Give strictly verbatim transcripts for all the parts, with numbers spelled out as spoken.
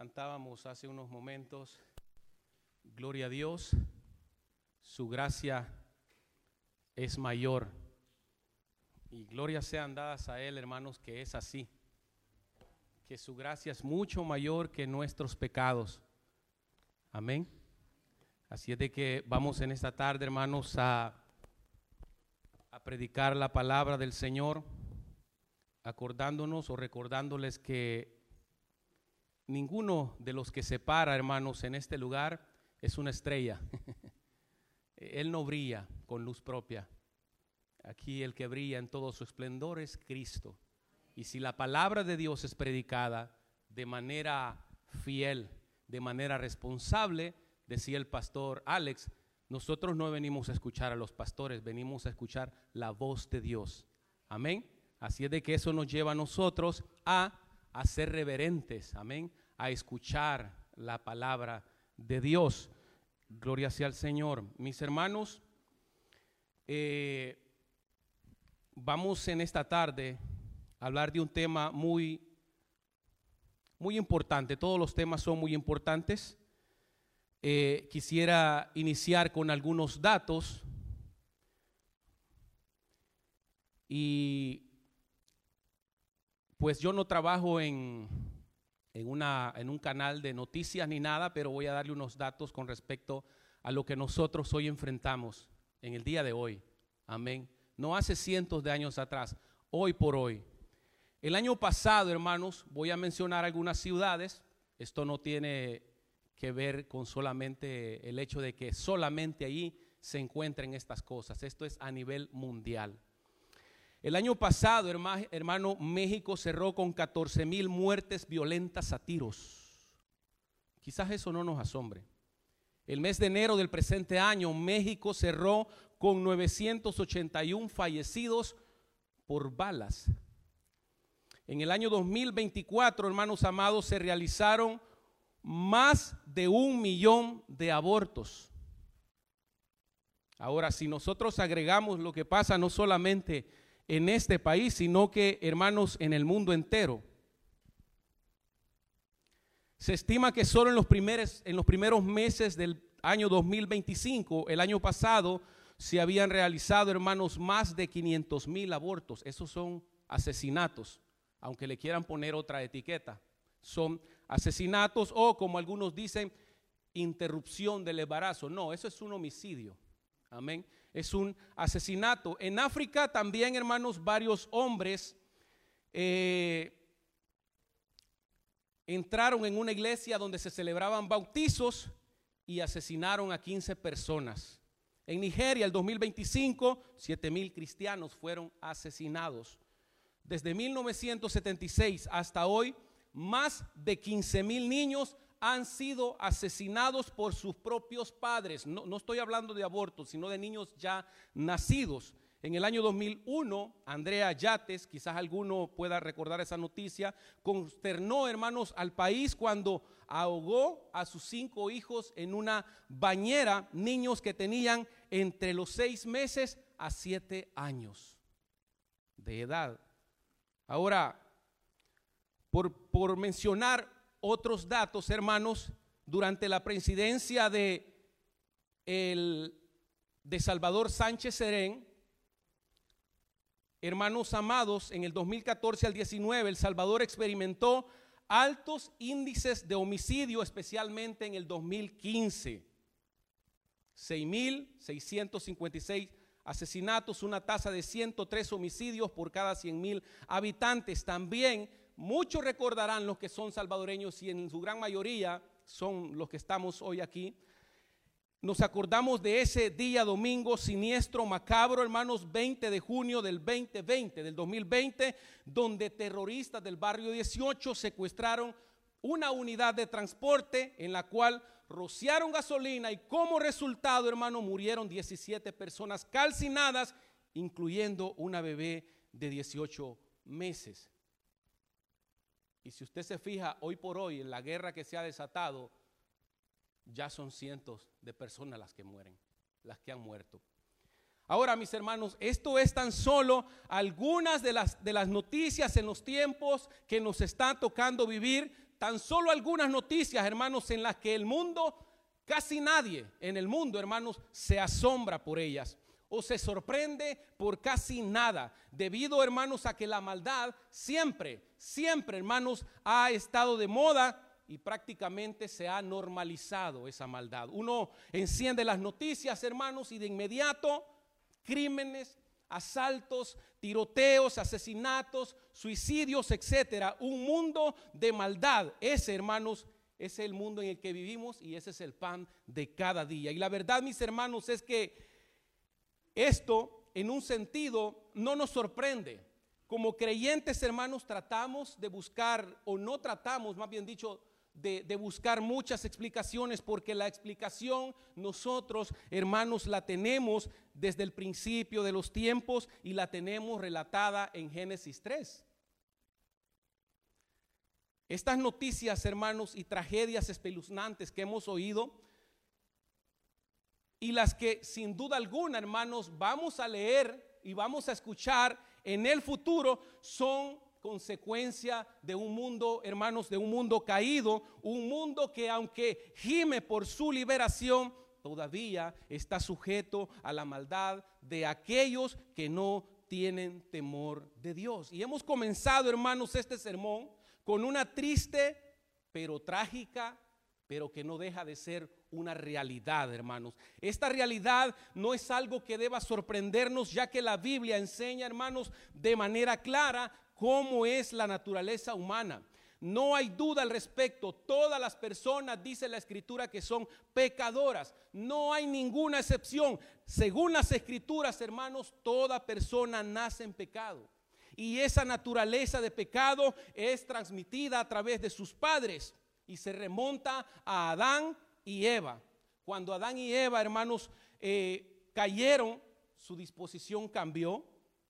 Cantábamos hace unos momentos, gloria a Dios, su gracia es mayor. Y gloria sean dadas a Él, hermanos, que es así, que su gracia es mucho mayor que nuestros pecados. Amén. Así es de que vamos en esta tarde, hermanos, a, a predicar la palabra del Señor, acordándonos o recordándoles que ninguno de los que se para, hermanos, en este lugar es una estrella. Él no brilla con luz propia. Aquí el que brilla en todo su esplendor es Cristo. Y si la palabra de Dios es predicada de manera fiel, de manera responsable, decía el pastor Alex, nosotros no venimos a escuchar a los pastores, venimos a escuchar la voz de Dios. Amén. Así es de que eso nos lleva a nosotros a, a ser reverentes. Amén. A escuchar la palabra de Dios. Gloria sea al Señor. Mis hermanos, eh, vamos en esta tarde a hablar de un tema muy, muy importante. Todos los temas son muy importantes. Eh, quisiera iniciar con algunos datos y pues yo no trabajo en, en, una, en un canal de noticias ni nada, pero voy a darle unos datos con respecto a lo que nosotros hoy enfrentamos en el día de hoy. Amén. No hace cientos de años atrás, hoy por hoy. El año pasado, hermanos, voy a mencionar algunas ciudades. Esto no tiene que ver con solamente el hecho de que solamente allí se encuentren estas cosas. Esto es a nivel mundial. El año pasado, hermano, hermano, México cerró con catorce mil muertes violentas a tiros. Quizás eso no nos asombre. El mes de enero del presente año, México cerró con novecientos ochenta y uno fallecidos por balas. En el año dos mil veinticuatro, hermanos amados, se realizaron más de un millón de abortos. Ahora, si nosotros agregamos lo que pasa no solamente en este país, sino que, hermanos, en el mundo entero, se estima que solo en los primeros, en los primeros meses del año dos mil veinticinco, el año pasado, se habían realizado, hermanos, más de quinientos mil abortos. Esos son asesinatos, aunque le quieran poner otra etiqueta. Son asesinatos o, como algunos dicen, interrupción del embarazo. No, eso es un homicidio. Amén. Es un asesinato. En África también, hermanos, varios hombres eh, entraron en una iglesia donde se celebraban bautizos y asesinaron a quince personas. En Nigeria, el dos mil veinticinco, siete mil cristianos fueron asesinados. Desde mil novecientos setenta y seis hasta hoy, más de quince mil niños han sido asesinados por sus propios padres. No, no estoy hablando de abortos, sino de niños ya nacidos. En el año dos mil uno, Andrea Yates, quizás alguno pueda recordar esa noticia, consternó, hermanos, al país cuando ahogó a sus cinco hijos en una bañera, niños que tenían entre los seis meses a siete años de edad. Ahora, por, por mencionar otros datos, hermanos, durante la presidencia de, el, de Salvador Sánchez Serén, hermanos amados, en el dos mil catorce al diecinueve, El Salvador experimentó altos índices de homicidio, especialmente en el dos mil quince. seis mil seiscientos cincuenta y seis asesinatos, una tasa de ciento tres homicidios por cada cien mil habitantes. También muchos recordarán, los que son salvadoreños y en su gran mayoría son los que estamos hoy aquí, nos acordamos de ese día domingo siniestro, macabro, hermanos, veinte de junio del veinte veinte, del dos mil veinte, donde terroristas del barrio dieciocho secuestraron una unidad de transporte en la cual rociaron gasolina y como resultado, hermano, murieron diecisiete personas calcinadas, incluyendo una bebé de dieciocho meses. Y si usted se fija, hoy por hoy, en la guerra que se ha desatado, ya son cientos de personas las que mueren, las que han muerto. Ahora, mis hermanos, esto es tan solo algunas de las, de las noticias en los tiempos que nos está tocando vivir. tan solo algunas noticias, hermanos, en las que el mundo, casi nadie en el mundo, hermanos, se asombra por ellas o se sorprende por casi nada, debido, hermanos, a que la maldad siempre, siempre, hermanos, ha estado de moda y prácticamente se ha normalizado esa maldad. Uno enciende las noticias, hermanos, y de inmediato crímenes, asaltos, tiroteos, asesinatos, suicidios, etcétera. Un mundo de maldad. Ese, hermanos, es el mundo en el que vivimos y ese es el pan de cada día. Y la verdad, mis hermanos, es que esto, en un sentido, no nos sorprende. Como creyentes, hermanos, tratamos de buscar, o no tratamos, más bien dicho, de, de buscar muchas explicaciones, porque la explicación nosotros, hermanos, la tenemos desde el principio de los tiempos y la tenemos relatada en Génesis tres. Estas noticias, hermanos, y tragedias espeluznantes que hemos oído y las que sin duda alguna, hermanos, vamos a leer y vamos a escuchar en el futuro son consecuencia de un mundo, hermanos, de un mundo caído, un mundo que aunque gime por su liberación, todavía está sujeto a la maldad de aquellos que no tienen temor de Dios. Y hemos comenzado, hermanos, este sermón con una triste pero trágica, pero que no deja de ser una realidad, hermanos. Esta realidad no es algo que deba sorprendernos, ya que la Biblia enseña, hermanos, de manera clara cómo es la naturaleza humana. No hay duda al respecto. Todas las personas, dice la Escritura, que son pecadoras. No hay ninguna excepción. Según las Escrituras, hermanos, toda persona nace en pecado. Y esa naturaleza de pecado es transmitida a través de sus padres y se remonta a Adán y Eva. Cuando Adán y Eva, hermanos, eh, cayeron, su disposición cambió.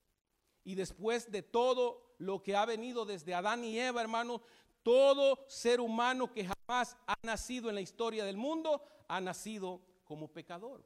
Y después de todo lo que ha venido desde Adán y Eva, hermanos, todo ser humano que jamás ha nacido en la historia del mundo ha nacido como pecador.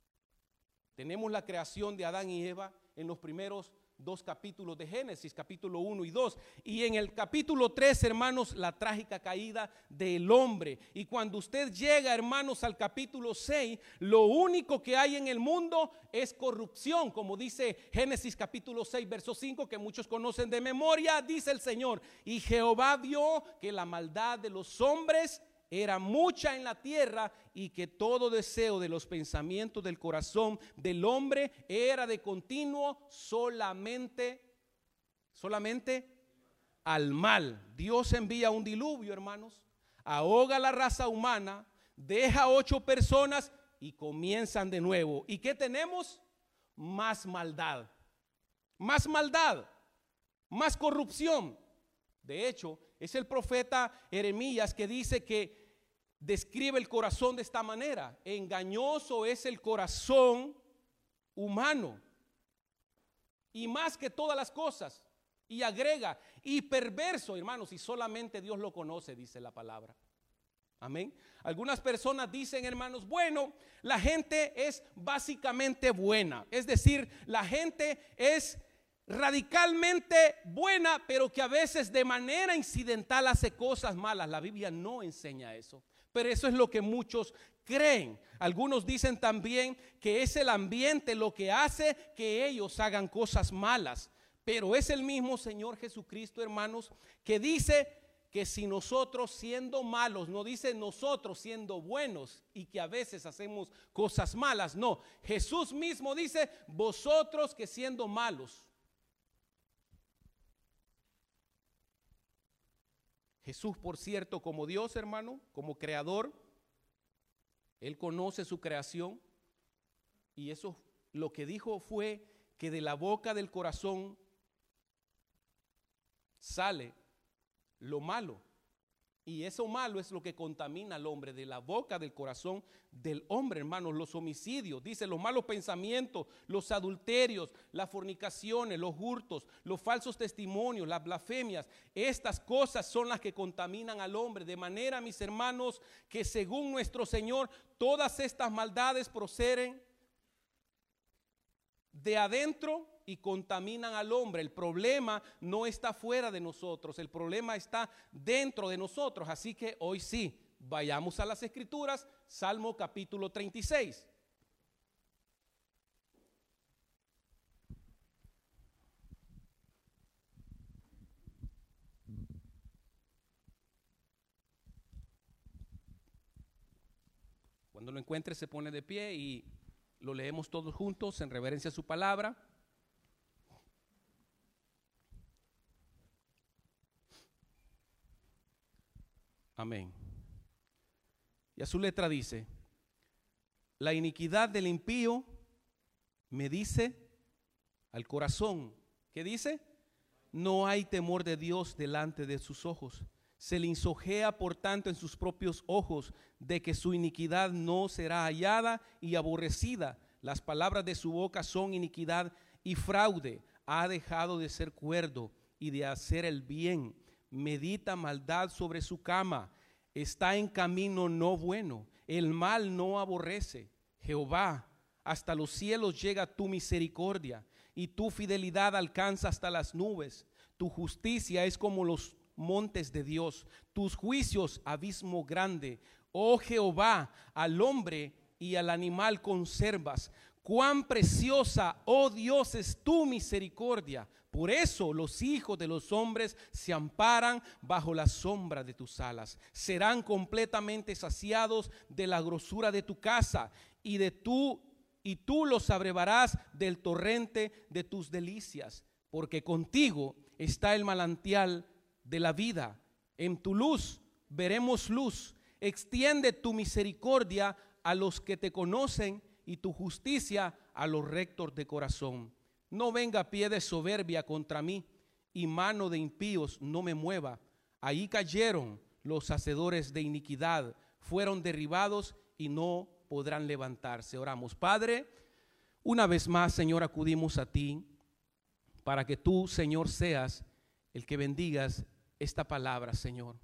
Tenemos la creación de Adán y Eva en los primeros dos capítulos de Génesis, capítulo uno y dos, y en el capítulo tres, hermanos, la trágica caída del hombre. Y cuando usted llega, hermanos, al capítulo seis, lo único que hay en el mundo es corrupción, como dice Génesis capítulo seis, verso cinco, que muchos conocen de memoria. Dice el Señor: y Jehová vio que la maldad de los hombres era mucha en la tierra, y que todo deseo de los pensamientos del corazón del hombre era de continuo solamente, solamente al mal. Dios envía un diluvio, hermanos, ahoga a la raza humana, deja ocho personas y comienzan de nuevo. ¿Y qué tenemos? Más maldad, más maldad, más corrupción. De hecho, es el profeta Jeremías que dice que describe el corazón de esta manera: engañoso es el corazón humano, y más que todas las cosas, y agrega, y perverso, hermanos, y solamente Dios lo conoce, dice la palabra. Amén. Algunas personas dicen, hermanos, bueno, la gente es básicamente buena, es decir, la gente es radicalmente buena, pero que a veces de manera incidental hace cosas malas. La Biblia no enseña eso, pero eso es lo que muchos creen. Algunos dicen también que es el ambiente lo que hace que ellos hagan cosas malas, pero es el mismo Señor Jesucristo, hermanos, que dice que si nosotros siendo malos, no dice nosotros siendo buenos y que a veces hacemos cosas malas, no, Jesús mismo dice vosotros que siendo malos. Jesús, por cierto, como Dios, hermano, como creador, Él conoce su creación, y eso lo que dijo fue que de la boca del corazón sale lo malo, y eso malo es lo que contamina al hombre. De la boca del corazón del hombre, hermanos, los homicidios, dice, los malos pensamientos, los adulterios, las fornicaciones, los hurtos, los falsos testimonios, las blasfemias. Estas cosas son las que contaminan al hombre, de manera, mis hermanos, que según nuestro Señor, todas estas maldades proceden de adentro y contaminan al hombre. El problema no está fuera de nosotros, el problema está dentro de nosotros. Así que hoy sí, vayamos a las Escrituras, Salmo capítulo treinta y seis. Cuando lo encuentre se pone de pie y lo leemos todos juntos en reverencia a su palabra. Amén. Y a su letra dice: la iniquidad del impío me dice al corazón, ¿qué dice? No hay temor de Dios delante de sus ojos. Se lisonjea por tanto en sus propios ojos de que su iniquidad no será hallada y aborrecida. Las palabras de su boca son iniquidad y fraude. Ha dejado de ser cuerdo y de hacer el bien. Medita maldad sobre su cama. Está en camino no bueno. El mal no aborrece. Jehová, hasta los cielos llega tu misericordia y tu fidelidad alcanza hasta las nubes. Tu justicia es como los montes de Dios, tus juicios abismo grande. Oh Jehová, al hombre y al animal conservas. Cuán preciosa, oh Dios, es tu misericordia. Por eso los hijos de los hombres se amparan bajo la sombra de tus alas. Serán completamente saciados de la grosura de tu casa y de tu y tú los abrevarás del torrente de tus delicias, porque contigo está el manantial de la vida. En tu luz veremos luz. Extiende tu misericordia a los que te conocen y tu justicia a los rectos de corazón. No venga pie de soberbia contra mí y mano de impíos no me mueva. Ahí cayeron los hacedores de iniquidad, fueron derribados y no podrán levantarse. Oramos. Padre, una vez más, Señor, acudimos a ti para que tú, Señor, seas el que bendigas esta palabra, Señor.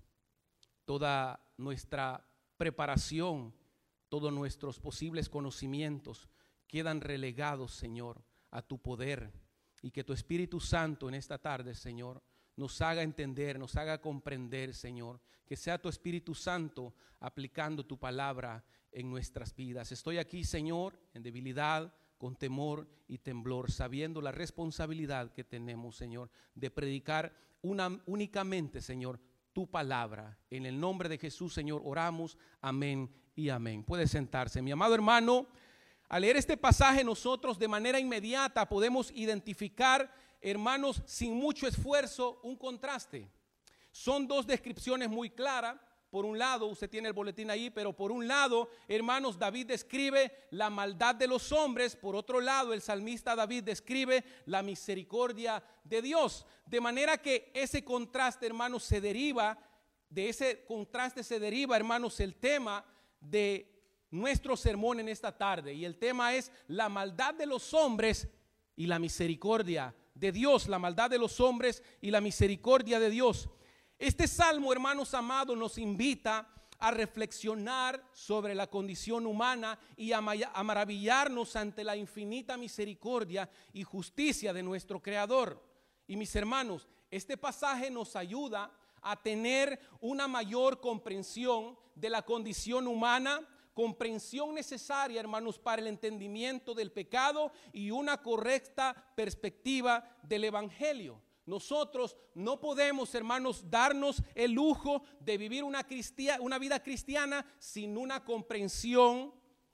Toda nuestra preparación, todos nuestros posibles conocimientos quedan relegados, Señor, a tu poder, y que tu Espíritu Santo en esta tarde, Señor, nos haga entender, nos haga comprender, Señor, que sea tu Espíritu Santo aplicando tu palabra en nuestras vidas. Estoy aquí, Señor, en debilidad, con temor y temblor, sabiendo la responsabilidad que tenemos, Señor, de predicar una, únicamente, Señor, tu palabra. En el nombre de Jesús, Señor, oramos. Amén y amén. Puede sentarse. Mi amado hermano, al leer este pasaje nosotros de manera inmediata podemos identificar, hermanos, sin mucho esfuerzo, un contraste. Son dos descripciones muy claras. Por un lado, usted tiene el boletín ahí, pero por un lado, hermanos, David describe la maldad de los hombres. Por otro lado, el salmista David describe la misericordia de Dios. De manera que ese contraste, hermanos, se deriva, de ese contraste se deriva, hermanos, el tema de nuestro sermón en esta tarde. Y el tema es la maldad de los hombres y la misericordia de Dios. La maldad de los hombres y la misericordia de Dios. Este salmo, hermanos amados, nos invita a reflexionar sobre la condición humana y a maravillarnos ante la infinita misericordia y justicia de nuestro Creador. Y mis hermanos, este pasaje nos ayuda a tener una mayor comprensión de la condición humana, comprensión necesaria, hermanos, para el entendimiento del pecado y una correcta perspectiva del Evangelio. Nosotros no podemos, hermanos, darnos el lujo de vivir una, cristia, una vida cristiana sin una comprensión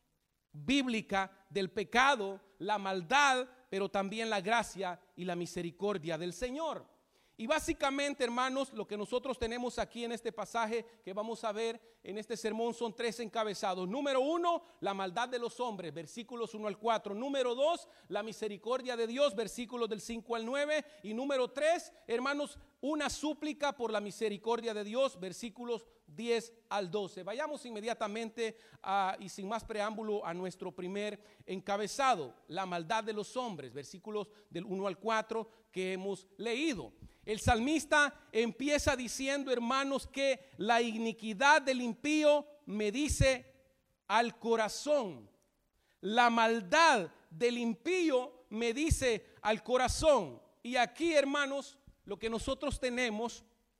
bíblica del pecado, la maldad, pero también la gracia y la misericordia del Señor. Y básicamente, hermanos, lo que nosotros tenemos aquí en este pasaje que vamos a ver en este sermón son tres encabezados. Número uno, la maldad de los hombres, versículos uno al cuatro. Número dos, la misericordia de Dios, versículos del cinco al nueve. Y número tres, hermanos, una súplica por la misericordia de Dios, versículos diez al doce. Vayamos inmediatamente a, y sin más preámbulo a nuestro primer encabezado, la maldad de los hombres, versículos del uno al cuatro que hemos leído. El salmista empieza diciendo, hermanos, que la iniquidad del impío me dice al corazón. La maldad del impío me dice al corazón. Y aquí, hermanos, lo que nosotros tenemos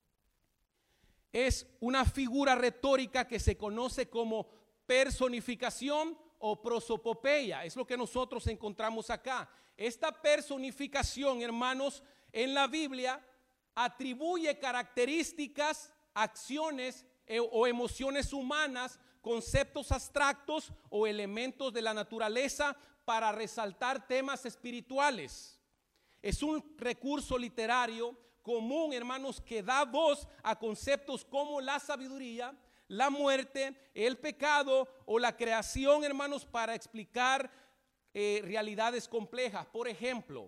es una figura retórica que se conoce como personificación o prosopopeya. Es lo que nosotros encontramos acá. Esta personificación, hermanos, en la Biblia atribuye características, acciones eh, o emociones humanas, conceptos abstractos o elementos de la naturaleza para resaltar temas espirituales. Es un recurso literario común, hermanos, que da voz a conceptos como la sabiduría, la muerte, el pecado o la creación, hermanos, para explicar eh, realidades complejas. Por ejemplo,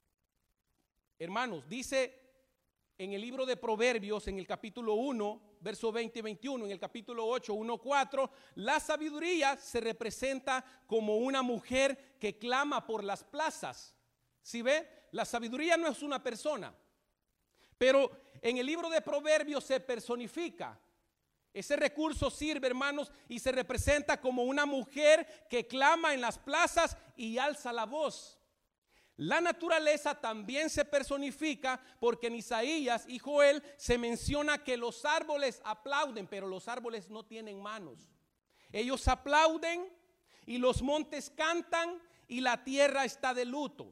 hermanos, dice en el libro de Proverbios, en el capítulo uno, verso veinte y veintiuno, en el capítulo ocho, uno, cuatro, la sabiduría se representa como una mujer que clama por las plazas. ¿Sí ve? La sabiduría no es una persona, pero en el libro de Proverbios se personifica. Ese recurso sirve, hermanos, y se representa como una mujer que clama en las plazas y alza la voz. La naturaleza también se personifica porque en Isaías y Joel se menciona que los árboles aplauden, pero los árboles no tienen manos. Ellos aplauden y los montes cantan y la tierra está de luto.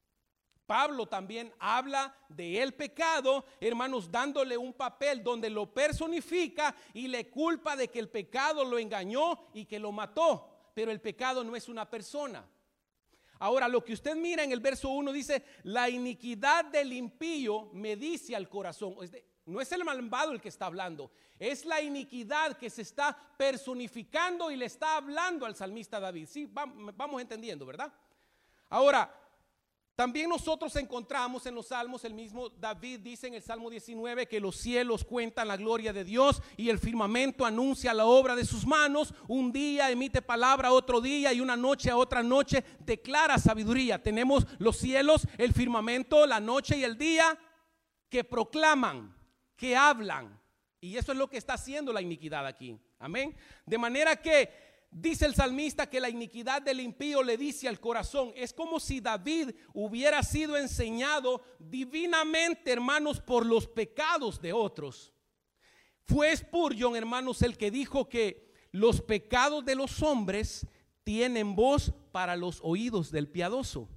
Pablo también habla de el pecado, hermanos, dándole un papel donde lo personifica y le culpa de que el pecado lo engañó y que lo mató, pero el pecado no es una persona. Ahora, lo que usted mira en el verso uno dice, la iniquidad del impío me dice al corazón. No es el malvado el que está hablando, es la iniquidad que se está personificando y le está hablando al salmista David. Sí, vamos entendiendo, ¿verdad? Ahora, también nosotros encontramos en los salmos, el mismo David dice en el Salmo diecinueve que los cielos cuentan la gloria de Dios y el firmamento anuncia la obra de sus manos. Un día emite palabra a otro día y una noche a otra noche declara sabiduría. Tenemos los cielos, el firmamento, la noche y el día que proclaman, que hablan. Y eso es lo que está haciendo la iniquidad aquí. Amén. De manera que dice el salmista que la iniquidad del impío le dice al corazón. Es como si David hubiera sido enseñado divinamente, hermanos, por los pecados de otros. Fue Spurgeon, hermanos, el que dijo que los pecados de los hombres tienen voz para los oídos del piadoso.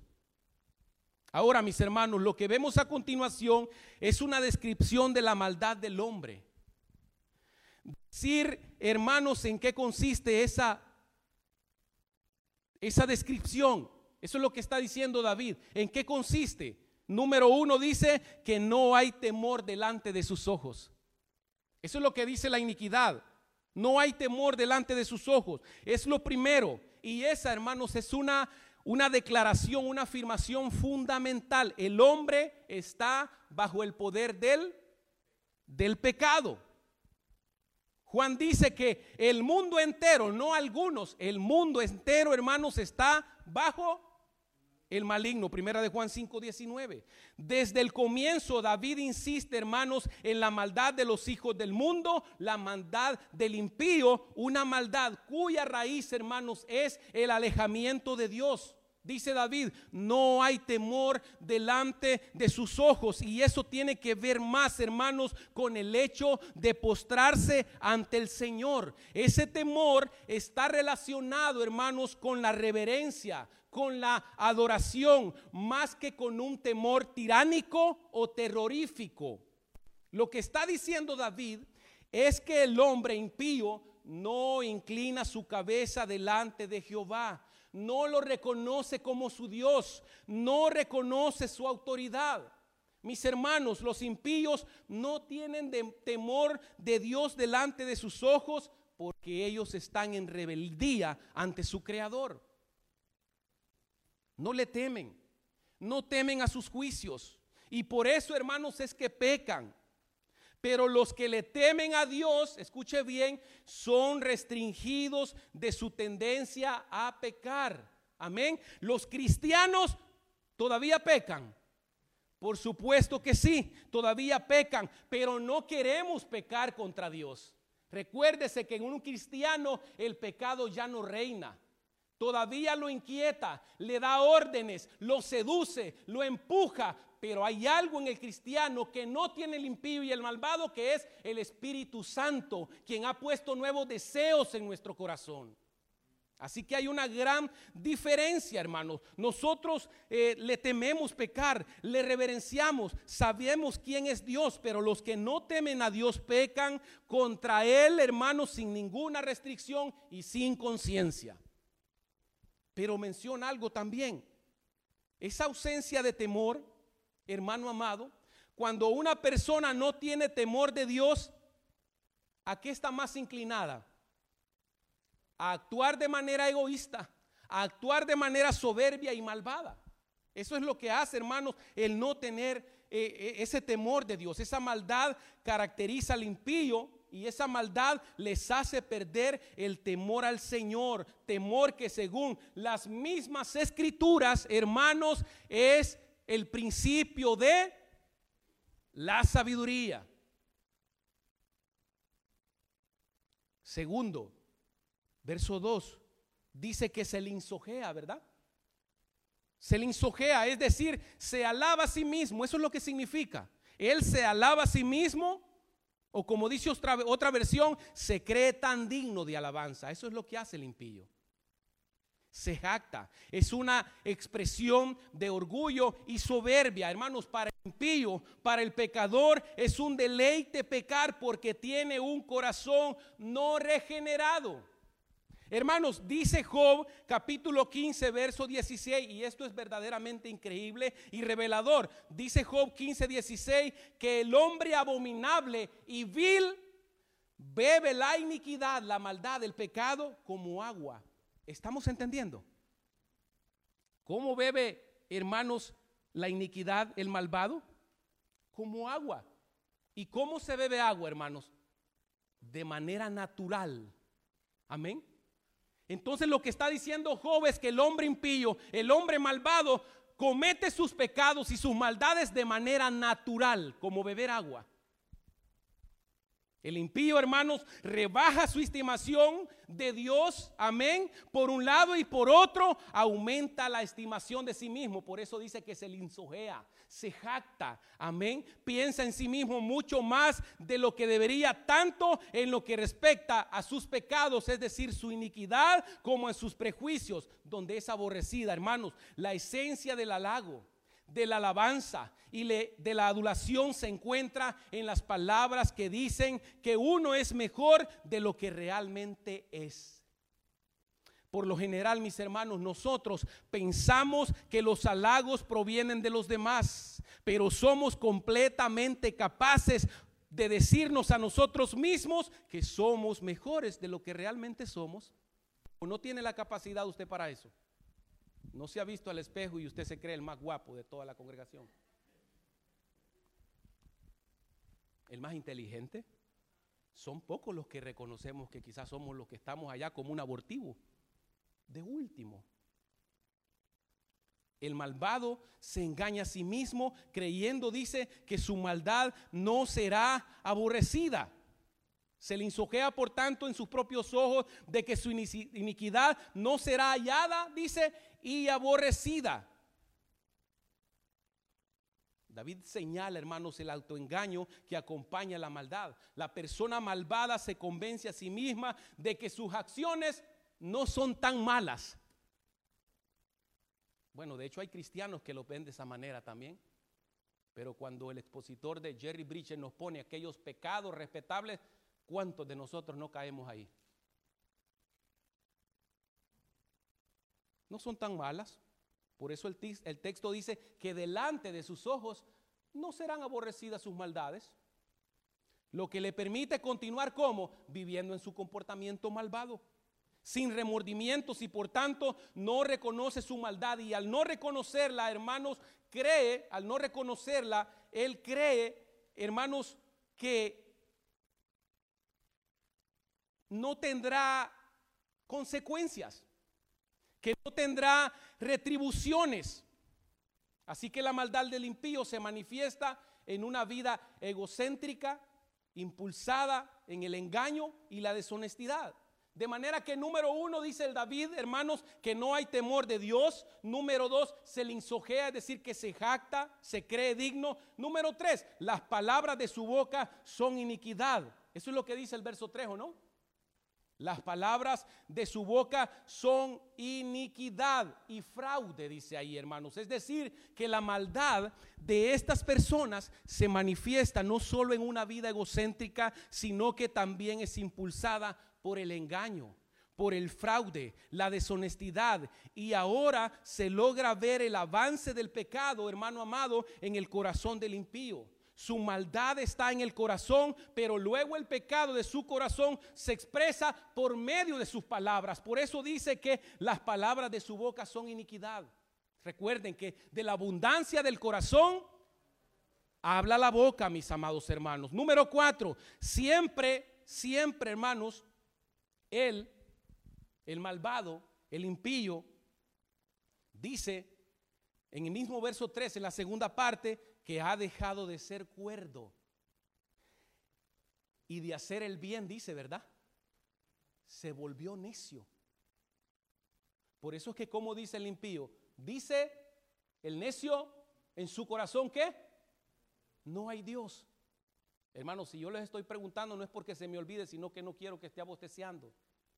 Ahora, mis hermanos, lo que vemos a continuación es una descripción de la maldad del hombre. Decir, hermanos, en qué consiste esa, esa descripción. Eso es lo que está diciendo David. ¿En qué consiste? Número uno dice que no hay temor delante de sus ojos. Eso es lo que dice la iniquidad. No hay temor delante de sus ojos. Es lo primero. Y esa, hermanos, es una, una declaración, una afirmación fundamental. El hombre está bajo el poder del, del pecado. Juan dice que el mundo entero, no algunos, el mundo entero, hermanos, está bajo el maligno. Primera de Juan cinco diecinueve. Desde el comienzo David insiste, hermanos, en la maldad de los hijos del mundo, la maldad del impío, una maldad cuya raíz, hermanos, es el alejamiento de Dios. Dice David, no hay temor delante de sus ojos, y eso tiene que ver más, hermanos, con el hecho de postrarse ante el Señor. Ese temor está relacionado, hermanos, con la reverencia, con la adoración, más que con un temor tiránico o terrorífico. Lo que está diciendo David es que el hombre impío no inclina su cabeza delante de Jehová. No lo reconoce como su Dios, no reconoce su autoridad. Mis hermanos, los impíos no tienen de temor de Dios delante de sus ojos porque ellos están en rebeldía ante su Creador. No le temen, no temen a sus juicios, y por eso, hermanos, es que pecan. Pero los que le temen a Dios, escuche bien, son restringidos de su tendencia a pecar. Amén. Los cristianos todavía pecan. Por supuesto que sí, todavía pecan, pero no queremos pecar contra Dios. Recuérdese que en un cristiano el pecado ya no reina. todavía lo inquieta, le da órdenes, lo seduce, lo empuja. Pero hay algo en el cristiano que no tiene el impío y el malvado, que es el Espíritu Santo, quien ha puesto nuevos deseos en nuestro corazón. Así que hay una gran diferencia, hermanos. Nosotros eh, le tememos pecar, le reverenciamos, sabemos quién es Dios, pero los que no temen a Dios pecan contra Él, hermanos, sin ninguna restricción y sin conciencia. Pero menciona algo también, esa ausencia de temor, hermano amado, cuando una persona no tiene temor de Dios, ¿a qué está más inclinada? A actuar de manera egoísta, a actuar de manera soberbia y malvada. Eso es lo que hace, hermanos, el no tener eh, ese temor de Dios. Esa maldad caracteriza al impío y esa maldad les hace perder el temor al Señor. Temor que según las mismas escrituras, hermanos, es el principio de la sabiduría. Segundo, verso dos, dice que se lisonjea, ¿verdad? Se lisonjea, es decir, se alaba a sí mismo. Eso es lo que significa. Él se alaba a sí mismo, o como dice otra, otra versión, se cree tan digno de alabanza. Eso es lo que hace el impío. Se jacta, es una expresión de orgullo y soberbia. Hermanos, para el impío, para el pecador, es un deleite pecar porque tiene un corazón no regenerado. Hermanos, dice Job capítulo quince verso dieciséis, y esto es verdaderamente increíble y revelador. Dice Job quince dieciséis que el hombre abominable y vil bebe la iniquidad, la maldad, el pecado como agua. ¿Estamos entendiendo? ¿Cómo bebe, hermanos, la iniquidad, el malvado? Como agua. ¿Y cómo se bebe agua, hermanos? De manera natural. Amén. Entonces lo que está diciendo Job es que el hombre impío, el hombre malvado, comete sus pecados y sus maldades de manera natural, como beber agua. El impío, hermanos, rebaja su estimación de Dios, amén, por un lado, y por otro aumenta la estimación de sí mismo. Por eso dice que se lisonjea, se jacta, amén, piensa en sí mismo mucho más de lo que debería, tanto en lo que respecta a sus pecados, es decir, su iniquidad, como en sus prejuicios, donde es aborrecida. Hermanos, la esencia del halago, de la alabanza y le, de la adulación se encuentra en las palabras que dicen que uno es mejor de lo que realmente es. Por lo general, mis hermanos, nosotros pensamos que los halagos provienen de los demás, pero somos completamente capaces de decirnos a nosotros mismos que somos mejores de lo que realmente somos. ¿O no tiene la capacidad usted para eso? No se ha visto al espejo y usted se cree el más guapo de toda la congregación, el más inteligente. Son pocos los que reconocemos que quizás somos los que estamos allá como un abortivo. De último, el malvado se engaña a sí mismo creyendo, dice, que su maldad no será aborrecida. Se lisonjea, por tanto, en sus propios ojos de que su iniquidad no será hallada, dice, y aborrecida. David señala, hermanos, el autoengaño que acompaña la maldad. La persona malvada se convence a sí misma de que sus acciones no son tan malas. Bueno, de hecho hay cristianos que lo ven de esa manera también. Pero cuando el expositor de Jerry Bridges nos pone aquellos pecados respetables, ¿cuántos de nosotros no caemos ahí? No son tan malas. Por eso el, el texto dice que delante de sus ojos no serán aborrecidas sus maldades. Lo que le permite continuar como viviendo en su comportamiento malvado, sin remordimientos, y por tanto no reconoce su maldad. Y al no reconocerla, hermanos, cree, al no reconocerla, él cree, hermanos, que no tendrá consecuencias, que no tendrá retribuciones. Así que la maldad del impío se manifiesta en una vida egocéntrica, impulsada en el engaño y la deshonestidad. De manera que número uno, dice el David, hermanos, que no hay temor de Dios. Número dos, se lisonjea, es decir, que se jacta, se cree digno. Número tres, las palabras de su boca son iniquidad. Eso es lo que dice el verso tres, ¿o no? Las palabras de su boca son iniquidad y fraude, dice ahí, hermanos. Es decir, que la maldad de estas personas se manifiesta no solo en una vida egocéntrica, sino que también es impulsada por el engaño, por el fraude, la deshonestidad. Y ahora se logra ver el avance del pecado, hermano amado, en el corazón del impío. Su maldad está en el corazón, pero luego el pecado de su corazón se expresa por medio de sus palabras. Por eso dice que las palabras de su boca son iniquidad. Recuerden que de la abundancia del corazón habla la boca, mis amados hermanos. Número cuatro, siempre, siempre, hermanos, él, el malvado, el impío, dice en el mismo verso tres, en la segunda parte, que ha dejado de ser cuerdo y de hacer el bien, dice, ¿verdad? Se volvió necio. Por eso es que, como dice el impío, dice el necio en su corazón que no hay Dios. Hermanos, si yo les estoy preguntando, no es porque se me olvide, sino que no quiero que esté abosteciando.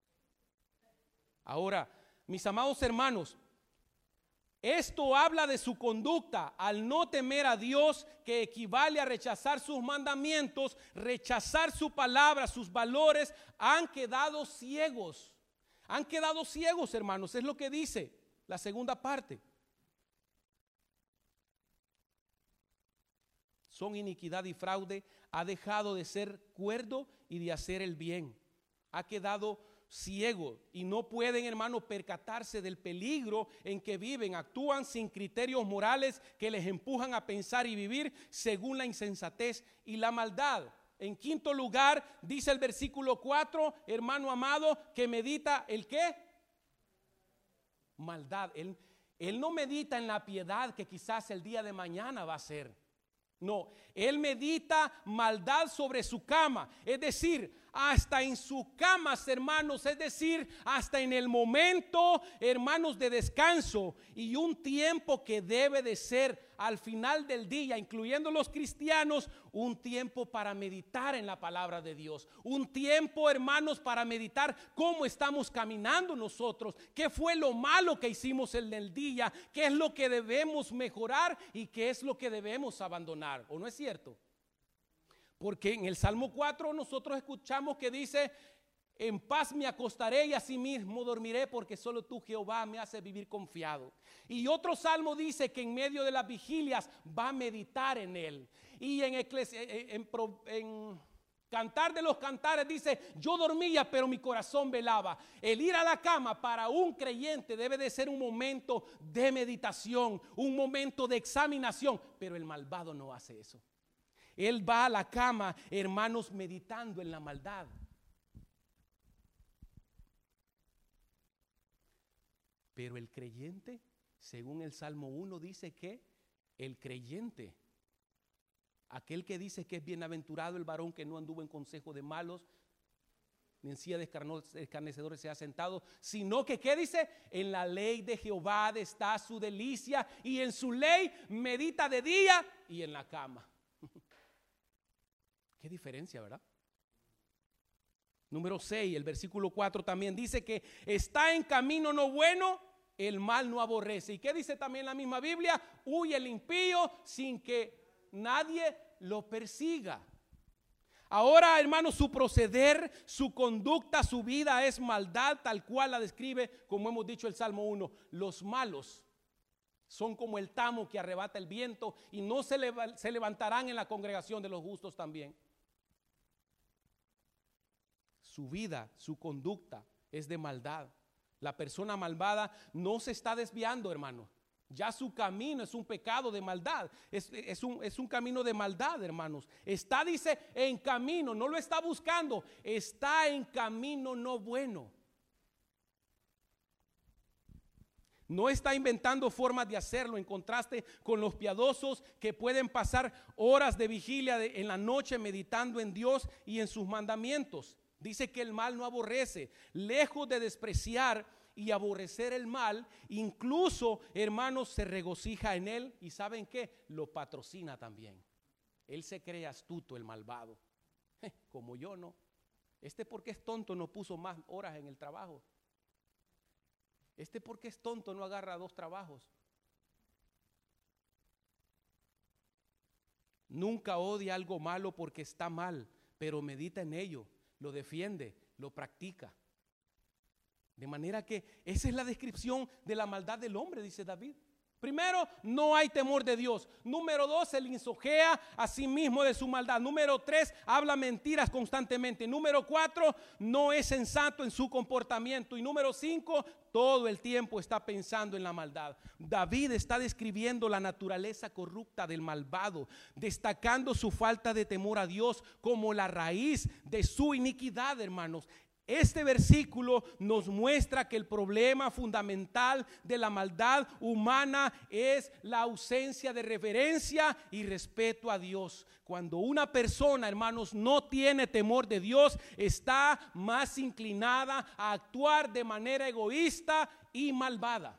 Ahora, mis amados hermanos, esto habla de su conducta al no temer a Dios, que equivale a rechazar sus mandamientos, rechazar su palabra, sus valores. Han quedado ciegos. Han quedado ciegos, hermanos. Es lo que dice la segunda parte. Son iniquidad y fraude. Ha dejado de ser cuerdo y de hacer el bien. Ha quedado ciego y no pueden, hermanos, percatarse del peligro en que viven. Actúan sin criterios morales que les empujan a pensar y vivir según la insensatez y la maldad. En quinto lugar, dice el versículo cuatro, hermano amado, que medita el ¿qué? Maldad. Él, él no medita en la piedad que quizás el día de mañana va a ser. No, él medita maldad sobre su cama, es decir, hasta en su cama, hermanos, es decir, hasta en el momento, hermanos, de descanso y un tiempo que debe de ser al final del día, incluyendo los cristianos, un tiempo para meditar en la palabra de Dios, un tiempo, hermanos, para meditar cómo estamos caminando nosotros, qué fue lo malo que hicimos en el día, qué es lo que debemos mejorar y qué es lo que debemos abandonar, ¿o no es cierto? Porque en el Salmo cuatro nosotros escuchamos que dice: en paz me acostaré y asimismo dormiré, porque solo tú, Jehová, me hace vivir confiado. Y otro salmo dice que en medio de las vigilias va a meditar en él. Y en, en, en, en Cantar de los Cantares dice: yo dormía pero mi corazón velaba. El ir a la cama para un creyente debe de ser un momento de meditación, un momento de examinación, pero el malvado no hace eso. Él va a la cama, hermanos, meditando en la maldad. Pero el creyente, según el Salmo uno, dice que el creyente, aquel que dice que es bienaventurado el varón que no anduvo en consejo de malos, ni en silla de escarnecedores se ha sentado, sino que, ¿qué dice? En la ley de Jehová está su delicia, y en su ley medita de día y en la cama. Qué diferencia, ¿verdad? Número seis, el versículo cuatro también dice que está en camino no bueno, el mal no aborrece. ¿Y qué dice también la misma Biblia? Huye el impío sin que nadie lo persiga. Ahora, hermanos, su proceder, su conducta, su vida es maldad, tal cual la describe, como hemos dicho el Salmo uno. Los malos son como el tamo que arrebata el viento y no se, leva, se levantarán en la congregación de los justos también. Su vida, su conducta es de maldad. La persona malvada no se está desviando, hermano. Ya su camino es un pecado de maldad. Es, es, un, es un camino de maldad, hermanos. Está, dice, en camino. No lo está buscando. Está en camino no bueno. No está inventando formas de hacerlo, en contraste con los piadosos que pueden pasar horas de vigilia de, en la noche meditando en Dios y en sus mandamientos. Dice que el mal no aborrece. Lejos de despreciar y aborrecer el mal, incluso, hermanos, se regocija en él. ¿Y saben qué? Lo patrocina también. Él se cree astuto, el malvado. Como yo, ¿no? Este porque es tonto no puso más horas en el trabajo. Este porque es tonto no agarra dos trabajos. Nunca odia algo malo porque está mal, pero medita en ello, lo defiende, lo practica. De manera que esa es la descripción de la maldad del hombre, dice David. Primero, no hay temor de Dios. Número dos, se lisonjea a sí mismo de su maldad. Número tres, habla mentiras constantemente. Número cuatro, no es sensato en su comportamiento. Y número cinco, todo el tiempo está pensando en la maldad. David está describiendo la naturaleza corrupta del malvado, destacando su falta de temor a Dios como la raíz de su iniquidad, hermanos. Este versículo nos muestra que el problema fundamental de la maldad humana es la ausencia de reverencia y respeto a Dios. Cuando una persona, hermanos, no tiene temor de Dios, está más inclinada a actuar de manera egoísta y malvada.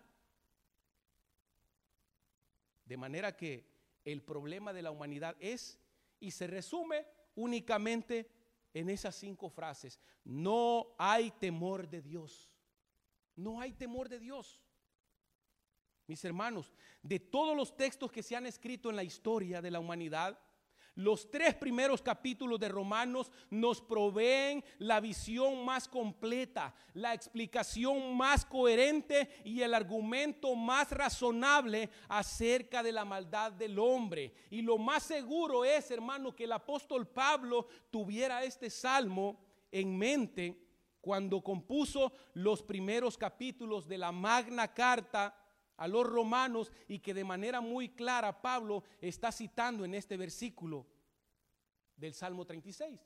De manera que el problema de la humanidad es y se resume únicamente en esas cinco frases. No hay temor de Dios. No hay temor de Dios. Mis hermanos, de todos los textos que se han escrito en la historia de la humanidad, los tres primeros capítulos de Romanos nos proveen la visión más completa, la explicación más coherente y el argumento más razonable acerca de la maldad del hombre. Y lo más seguro es, hermano, que el apóstol Pablo tuviera este salmo en mente cuando compuso los primeros capítulos de la Magna Carta a los romanos, y que de manera muy clara Pablo está citando en este versículo del Salmo treinta y seis.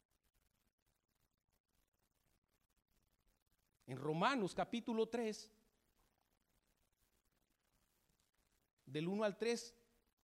En Romanos capítulo tres, del uno al tres,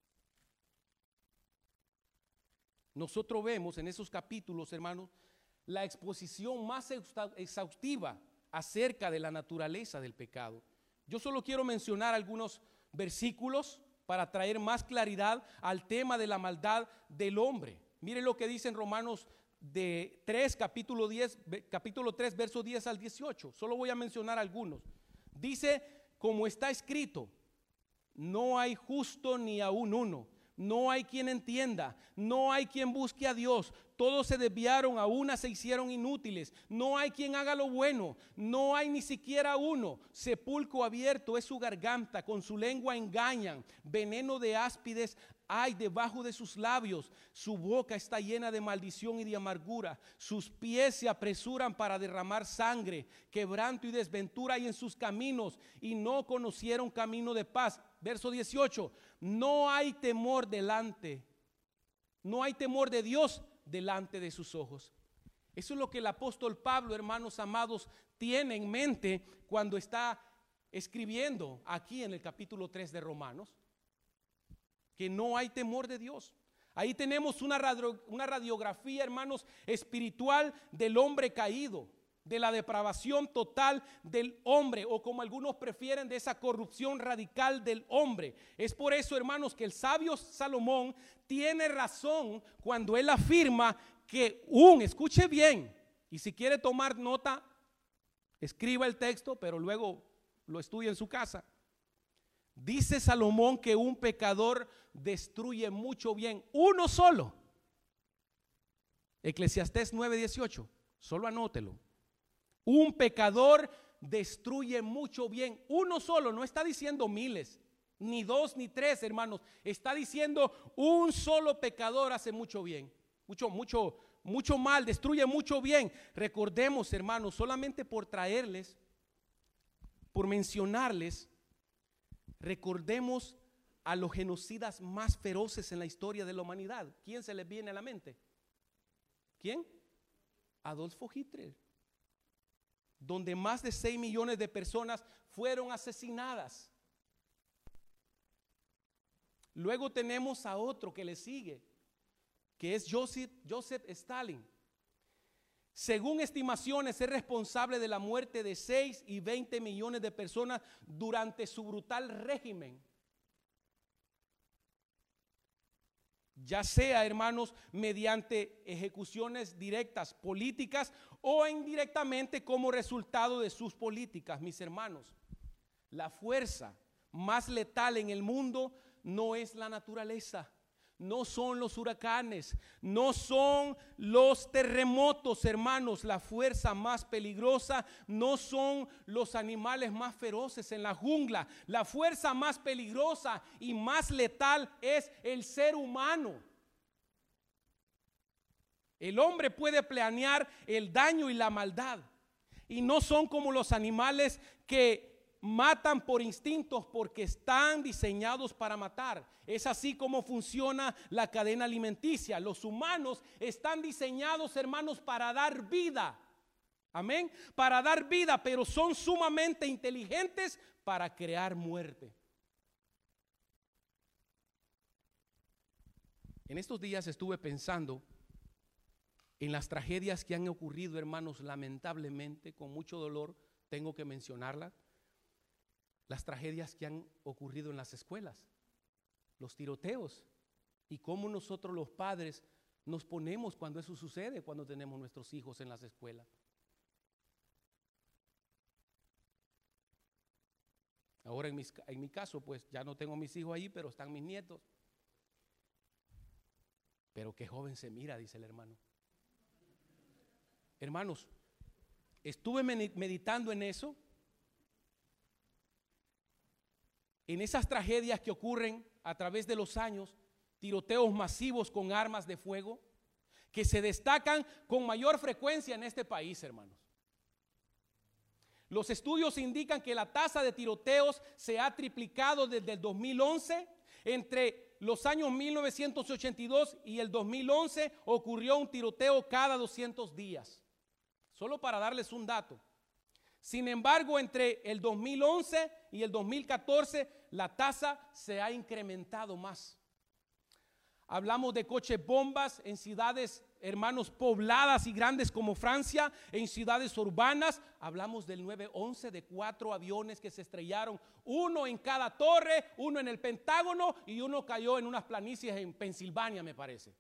nosotros vemos en esos capítulos, hermanos, la exposición más exhaustiva acerca de la naturaleza del pecado. Yo solo quiero mencionar algunos versículos para traer más claridad al tema de la maldad del hombre. Mire lo que dice en Romanos de tres, capítulo diez, capítulo tres, versos diez al dieciocho. Solo voy a mencionar algunos. Dice, como está escrito, no hay justo ni aún uno. No hay quien entienda, no hay quien busque a Dios. Todos se desviaron, a una se hicieron inútiles. No hay quien haga lo bueno, no hay ni siquiera uno. Sepulcro abierto es su garganta, con su lengua engañan. Veneno de áspides hay debajo de sus labios. Su boca está llena de maldición y de amargura. Sus pies se apresuran para derramar sangre. Quebranto y desventura hay en sus caminos, y no conocieron camino de paz. Verso dieciocho, no hay temor delante, no hay temor de Dios delante de sus ojos. Eso es lo que el apóstol Pablo, hermanos amados, tiene en mente cuando está escribiendo aquí en el capítulo tres de Romanos, que no hay temor de Dios. Ahí tenemos una, radio, una radiografía, hermanos, espiritual del hombre caído, de la depravación total del hombre, o como algunos prefieren, de esa corrupción radical del hombre. Es por eso, hermanos, que el sabio Salomón tiene razón cuando él afirma que un, escuche bien, y si quiere tomar nota, escriba el texto, pero luego lo estudia en su casa. Dice Salomón que un pecador destruye mucho bien, uno solo. Eclesiastés nueve dieciocho, solo anótelo. Un pecador destruye mucho bien, uno solo. No está diciendo miles, ni dos, ni tres, hermanos. Está diciendo un solo pecador hace mucho bien, mucho, mucho, mucho mal, destruye mucho bien. Recordemos, hermanos, solamente por traerles, por mencionarles, recordemos a los genocidas más feroces en la historia de la humanidad. ¿Quién se les viene a la mente? ¿Quién? Adolfo Hitler, donde más de seis millones de personas fueron asesinadas. Luego tenemos a otro que le sigue, que es Joseph, Joseph Stalin. según estimaciones, es responsable de la muerte de seis y veinte millones de personas durante su brutal régimen. Ya sea, hermanos, mediante ejecuciones directas políticas o indirectamente como resultado de sus políticas. Mis hermanos, la fuerza más letal en el mundo no es la naturaleza, no son los huracanes, no son los terremotos, hermanos. La fuerza más peligrosa no son los animales más feroces en la jungla. La fuerza más peligrosa y más letal es el ser humano. El hombre puede planear el daño y la maldad, y no son como los animales que matan por instintos, porque están diseñados para matar. Es así como funciona la cadena alimenticia. Los humanos están diseñados, hermanos, para dar vida. Amén. Para dar vida, pero son sumamente inteligentes para crear muerte. En estos días estuve pensando en las tragedias que han ocurrido, hermanos, lamentablemente, con mucho dolor, tengo que mencionarlas. Las tragedias que han ocurrido en las escuelas, los tiroteos, y cómo nosotros los padres nos ponemos cuando eso sucede, cuando tenemos nuestros hijos en las escuelas. Ahora en, mis, en mi caso, pues ya no tengo mis hijos ahí, pero están mis nietos. Pero qué joven se mira, dice el hermano. Hermanos, estuve meditando en eso, en esas tragedias que ocurren a través de los años, tiroteos masivos con armas de fuego, que se destacan con mayor frecuencia en este país, hermanos. Los estudios indican que la tasa de tiroteos se ha triplicado desde el dos mil once. Entre los años mil novecientos ochenta y dos y el dos mil once ocurrió un tiroteo cada doscientos días. Solo para darles un dato. Sin embargo, entre el dos mil once y el dos mil catorce, la tasa se ha incrementado más. Hablamos de coches bombas en ciudades, hermanos, pobladas y grandes como Francia, en ciudades urbanas. Hablamos del nueve once, de cuatro aviones que se estrellaron, uno en cada torre, uno en el Pentágono y uno cayó en unas planicies en Pensilvania, me parece.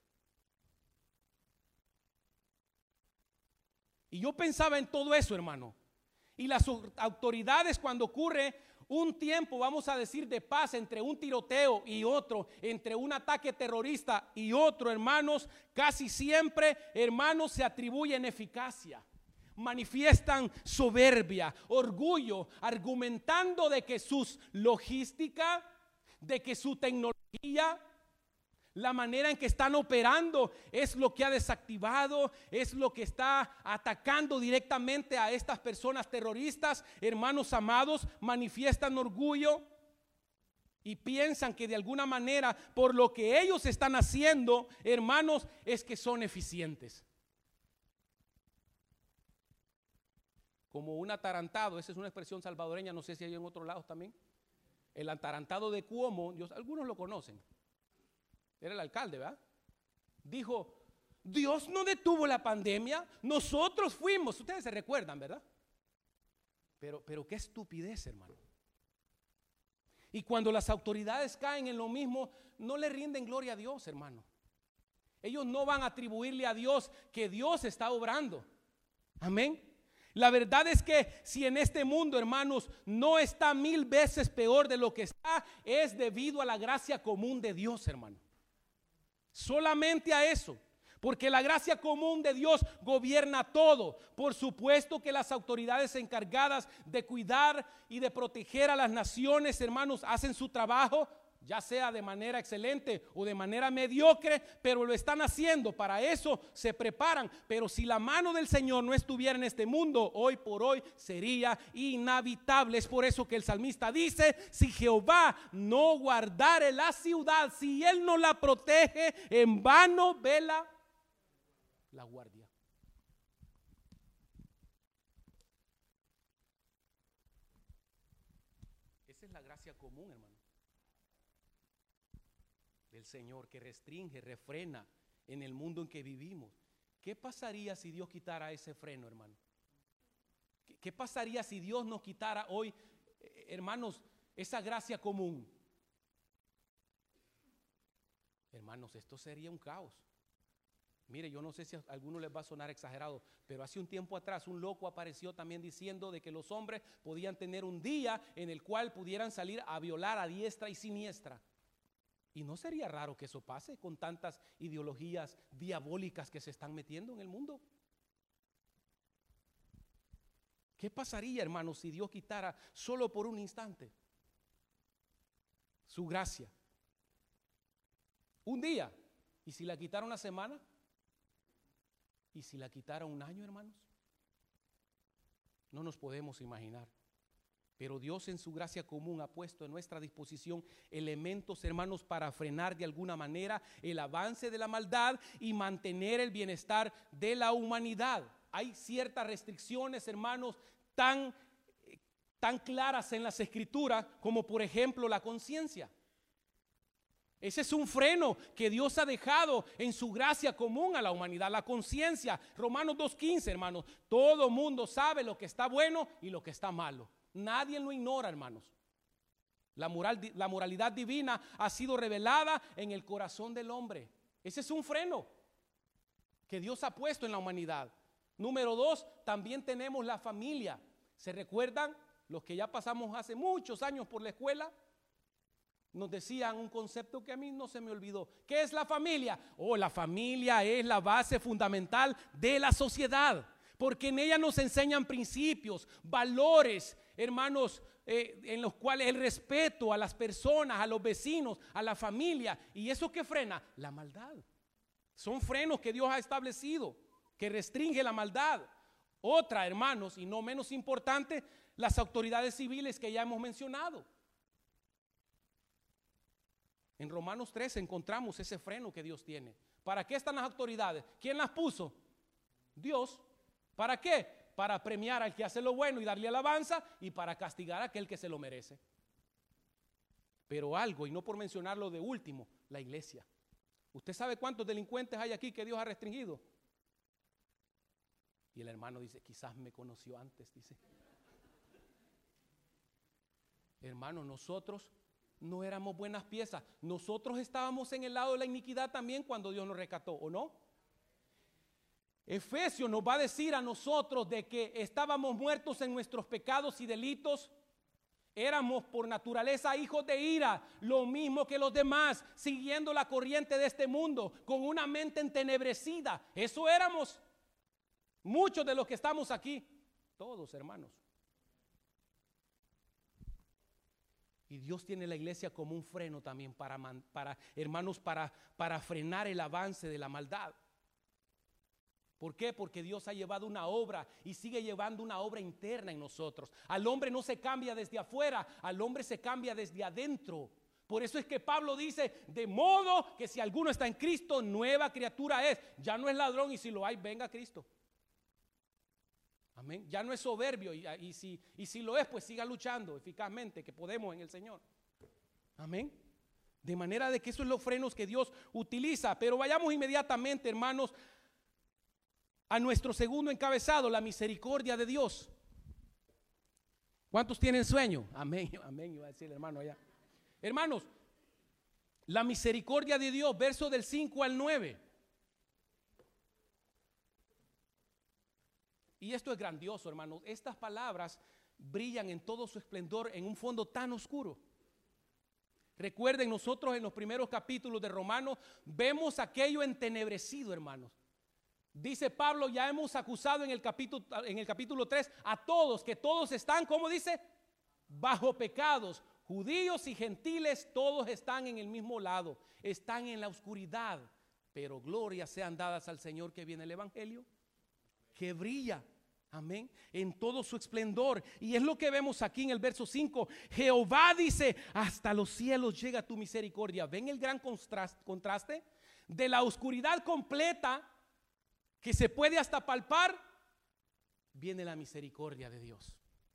Y yo pensaba en todo eso, hermano. Y las autoridades, cuando ocurre un tiempo, vamos a decir, de paz entre un tiroteo y otro, entre un ataque terrorista y otro, hermanos, casi siempre, hermanos, se atribuyen eficacia, manifiestan soberbia, orgullo, argumentando de que su logística, de que su tecnología, la manera en que están operando es lo que ha desactivado, es lo que está atacando directamente a estas personas terroristas. Hermanos amados, manifiestan orgullo y piensan que de alguna manera, por lo que ellos están haciendo, hermanos, es que son eficientes. Como un atarantado, esa es una expresión salvadoreña, no sé si hay en otros lados también. El atarantado de Cuomo, Dios, algunos lo conocen. Era el alcalde, ¿verdad? Dijo, Dios no detuvo la pandemia, nosotros fuimos. Ustedes se recuerdan, ¿verdad? Pero, pero qué estupidez, hermano. Y cuando las autoridades caen en lo mismo, no le rinden gloria a Dios, hermano. Ellos no van a atribuirle a Dios que Dios está obrando. Amén. La verdad es que si en este mundo, hermanos, no está mil veces peor de lo que está, es debido a la gracia común de Dios, hermano. Solamente a eso, porque la gracia común de Dios gobierna todo. Por supuesto que las autoridades encargadas de cuidar y de proteger a las naciones, hermanos, hacen su trabajo, ya sea de manera excelente o de manera mediocre, pero lo están haciendo, para eso se preparan. Pero si la mano del Señor no estuviera en este mundo, hoy por hoy sería inhabitable. Es por eso que el salmista dice, si Jehová no guardare la ciudad, si Él no la protege, en vano vela la guardia. Esa es la gracia común, hermano, del Señor, que restringe, refrena en el mundo en que vivimos. ¿Qué pasaría si Dios quitara ese freno, hermano? ¿Qué, qué pasaría si Dios nos quitara hoy, eh, hermanos, esa gracia común? Hermanos, esto sería un caos. Mire, yo no sé si a algunos les va a sonar exagerado, pero hace un tiempo atrás un loco apareció también diciendo de que los hombres podían tener un día en el cual pudieran salir a violar a diestra y siniestra. Y no sería raro que eso pase con tantas ideologías diabólicas que se están metiendo en el mundo. ¿Qué pasaría, hermanos, si Dios quitara solo por un instante su gracia? Un día. ¿Y si la quitara una semana? ¿Y si la quitara un año, hermanos? No nos podemos imaginar. Pero Dios en su gracia común ha puesto en nuestra disposición elementos, hermanos, para frenar de alguna manera el avance de la maldad y mantener el bienestar de la humanidad. Hay ciertas restricciones, hermanos, tan, tan claras en las Escrituras como por ejemplo la conciencia. Ese es un freno que Dios ha dejado en su gracia común a la humanidad, la conciencia. Romanos dos quince, hermanos, todo mundo sabe lo que está bueno y lo que está malo. Nadie lo ignora, hermanos. La, moral, la moralidad divina ha sido revelada en el corazón del hombre. Ese es un freno que Dios ha puesto en la humanidad. Número dos, también tenemos la familia. ¿Se recuerdan? Los que ya pasamos hace muchos años por la escuela, nos decían un concepto que a mí no se me olvidó. ¿Qué es la familia? Oh, la familia es la base fundamental de la sociedad, porque en ella nos enseñan principios, valores, hermanos, eh, en los cuales el respeto a las personas, a los vecinos, a la familia. ¿Y eso qué frena? La maldad. Son frenos que Dios ha establecido, que restringe la maldad. Otra, hermanos, y no menos importante, las autoridades civiles que ya hemos mencionado. En Romanos tres encontramos ese freno que Dios tiene. ¿Para qué están las autoridades? ¿Quién las puso? Dios. ¿Para qué? Para premiar al que hace lo bueno y darle alabanza, y para castigar a aquel que se lo merece. Pero algo, y no por mencionarlo de último, la iglesia. ¿Usted sabe cuántos delincuentes hay aquí que Dios ha restringido? Y el hermano dice, quizás me conoció antes, dice. Hermano, nosotros no éramos buenas piezas. Nosotros estábamos en el lado de la iniquidad también cuando Dios nos rescató, ¿o no? Efesios nos va a decir a nosotros de que estábamos muertos en nuestros pecados y delitos. Éramos por naturaleza hijos de ira, lo mismo que los demás, siguiendo la corriente de este mundo, con una mente entenebrecida. Eso éramos muchos de los que estamos aquí, todos, hermanos. Y Dios tiene la iglesia como un freno también para, para hermanos, para, para frenar el avance de la maldad. ¿Por qué? Porque Dios ha llevado una obra y sigue llevando una obra interna en nosotros. Al hombre no se cambia desde afuera, al hombre se cambia desde adentro. Por eso es que Pablo dice, de modo que si alguno está en Cristo, nueva criatura es. Ya no es ladrón, y si lo hay, venga a Cristo. Amén. Ya no es soberbio, y, y, si, y si lo es, pues siga luchando eficazmente, que podemos en el Señor. Amén. De manera de que esos son los frenos que Dios utiliza. Pero vayamos inmediatamente, hermanos, a nuestro segundo encabezado, la misericordia de Dios. ¿Cuántos tienen sueño? Amén, amén, iba a decir el hermano allá. Hermanos, la misericordia de Dios, verso del cinco al nueve. Y esto es grandioso, hermanos. Estas palabras brillan en todo su esplendor en un fondo tan oscuro. Recuerden, nosotros en los primeros capítulos de Romanos vemos aquello entenebrecido, hermanos. Dice Pablo, ya hemos acusado en el capítulo, en el capítulo tres a todos, que todos están, ¿cómo dice? Bajo pecados. Judíos y gentiles, todos están en el mismo lado, están en la oscuridad. Pero gloria sean dadas al Señor, que viene el evangelio, que brilla, amén, en todo su esplendor. Y es lo que vemos aquí en el verso cinco. Jehová dice, hasta los cielos llega tu misericordia. ¿Ven el gran contraste? De la oscuridad completa, que se puede hasta palpar, viene la misericordia de Dios.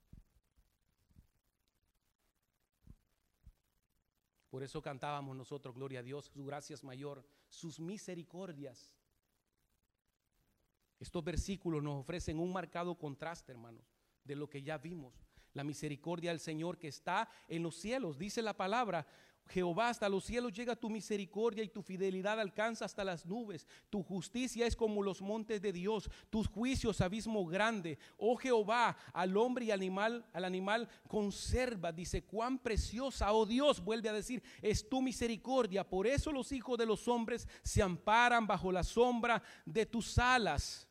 Por eso cantábamos nosotros, gloria a Dios, su gracia es mayor, sus misericordias Estos versículos nos ofrecen un marcado contraste, hermanos, de lo que ya vimos. La misericordia del Señor que está en los cielos. Dice la palabra: Jehová, hasta los cielos llega tu misericordia y tu fidelidad alcanza hasta las nubes. Tu justicia es como los montes de Dios, tus juicios abismo grande. Oh Jehová, al hombre y al animal, al animal conserva. Dice: cuán preciosa, oh Dios, vuelve a decir, es tu misericordia. Por eso los hijos de los hombres se amparan bajo la sombra de tus alas.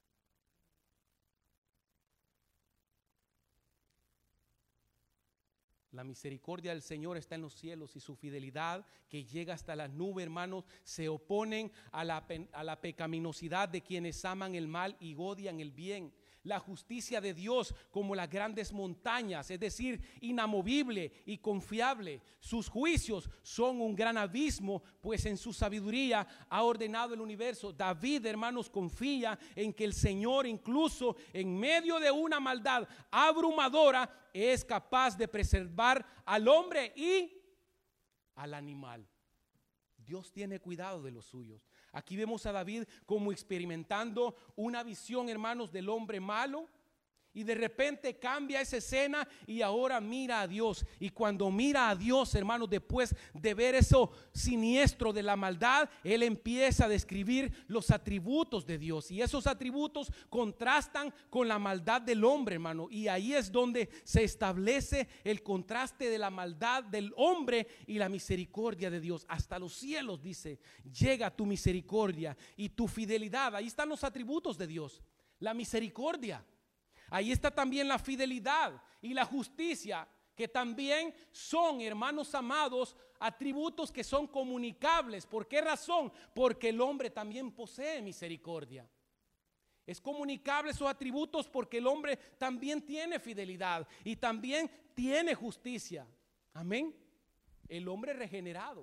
La misericordia del Señor está en los cielos y su fidelidad que llega hasta las nubes, hermanos, se oponen a la, a la pecaminosidad de quienes aman el mal y odian el bien. La justicia de Dios como las grandes montañas, es decir, inamovible y confiable. Sus juicios son un gran abismo, pues en su sabiduría ha ordenado el universo. David, hermanos, confía en que el Señor, incluso en medio de una maldad abrumadora, es capaz de preservar al hombre y al animal. Dios tiene cuidado de los suyos. Aquí vemos a David como experimentando una visión, hermanos, del hombre malo. Y de repente cambia esa escena y ahora mira a Dios. Y cuando mira a Dios, hermanos, después de ver eso siniestro de la maldad, él empieza a describir los atributos de Dios. Y esos atributos contrastan con la maldad del hombre, hermano. Y ahí es donde se establece el contraste de la maldad del hombre y la misericordia de Dios. Hasta los cielos, dice, llega tu misericordia y tu fidelidad. Ahí están los atributos de Dios. La misericordia. Ahí está también la fidelidad y la justicia, que también son, hermanos amados, atributos que son comunicables. ¿Por qué razón? Porque el hombre también posee misericordia. Es comunicable esos atributos porque el hombre también tiene fidelidad y también tiene justicia. Amén. El hombre regenerado.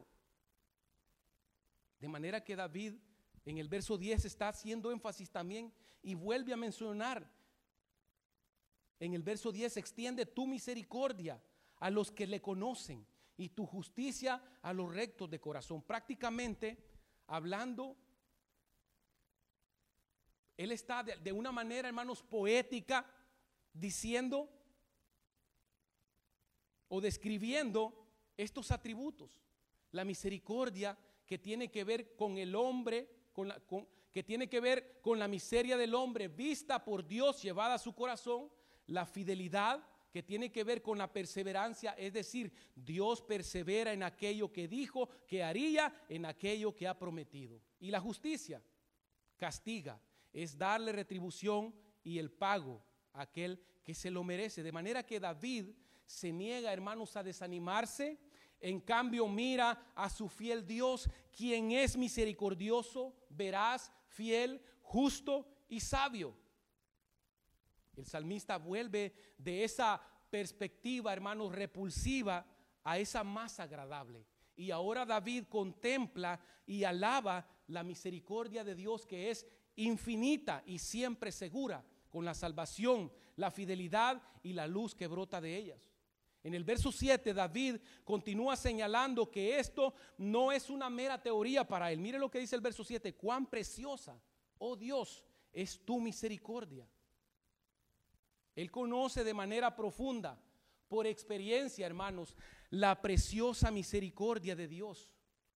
De manera que David en el verso diez está haciendo énfasis también y vuelve a mencionar. En el verso diez: extiende tu misericordia a los que le conocen y tu justicia a los rectos de corazón. Prácticamente hablando, él está de, de una manera, hermanos, poética, diciendo o describiendo estos atributos. La misericordia que tiene que ver con el hombre, con la, con, que tiene que ver con la miseria del hombre vista por Dios, llevada a su corazón. La fidelidad que tiene que ver con la perseverancia, es decir, Dios persevera en aquello que dijo que haría, en aquello que ha prometido. Y la justicia castiga, es darle retribución y el pago a aquel que se lo merece. De manera que David se niega, hermanos, a desanimarse. En cambio mira a su fiel Dios, quien es misericordioso, veraz, fiel, justo y sabio. El salmista vuelve de esa perspectiva, hermanos, repulsiva a esa más agradable. Y ahora David contempla y alaba la misericordia de Dios, que es infinita y siempre segura, con la salvación, la fidelidad y la luz que brota de ellas. En el verso siete, David continúa señalando que esto no es una mera teoría para él. Mire lo que dice el verso siete: cuán preciosa, oh Dios, es tu misericordia. Él conoce de manera profunda, por experiencia, hermanos, la preciosa misericordia de Dios,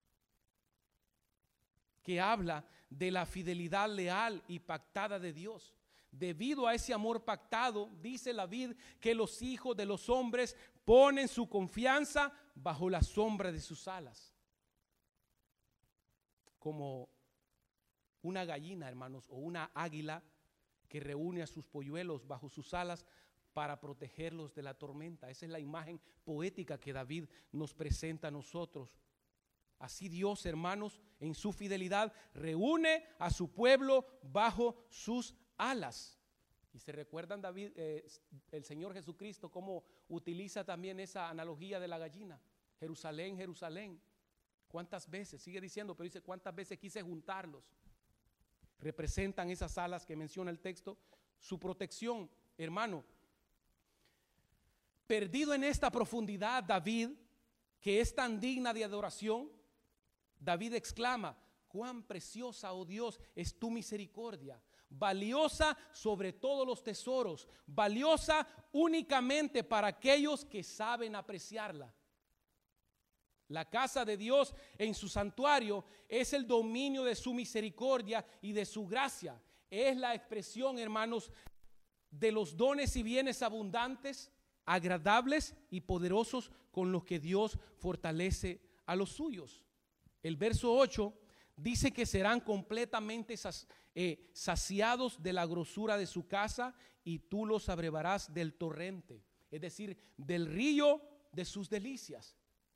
que habla de la fidelidad leal y pactada de Dios. Debido a ese amor pactado, dice la Biblia que los hijos de los hombres ponen su confianza bajo la sombra de sus alas. Como una gallina, hermanos, o una águila que reúne a sus polluelos bajo sus alas para protegerlos de la tormenta. Esa es la imagen poética que David nos presenta a nosotros. Así Dios, hermanos, en su fidelidad reúne a su pueblo bajo sus alas. Y se recuerdan, David, eh, el Señor Jesucristo, cómo utiliza también esa analogía de la gallina. Jerusalén, Jerusalén, ¿cuántas veces? Sigue diciendo, pero dice, ¿cuántas veces quise juntarlos? Representan esas alas que menciona el texto, su protección, hermano. Perdido en esta profundidad, David, que es tan digna de adoración, David exclama: cuán preciosa, oh Dios, es tu misericordia. valiosa sobre todos los tesoros, valiosa únicamente para aquellos que saben apreciarla. La casa de Dios en su santuario es el dominio de su misericordia y de su gracia. Es la expresión, hermanos, de los dones y bienes abundantes, agradables y poderosos con los que Dios fortalece a los suyos. El verso ocho dice que serán completamente eh, saciados de la grosura de su casa y tú los abrevarás del torrente, es decir, del río de sus delicias.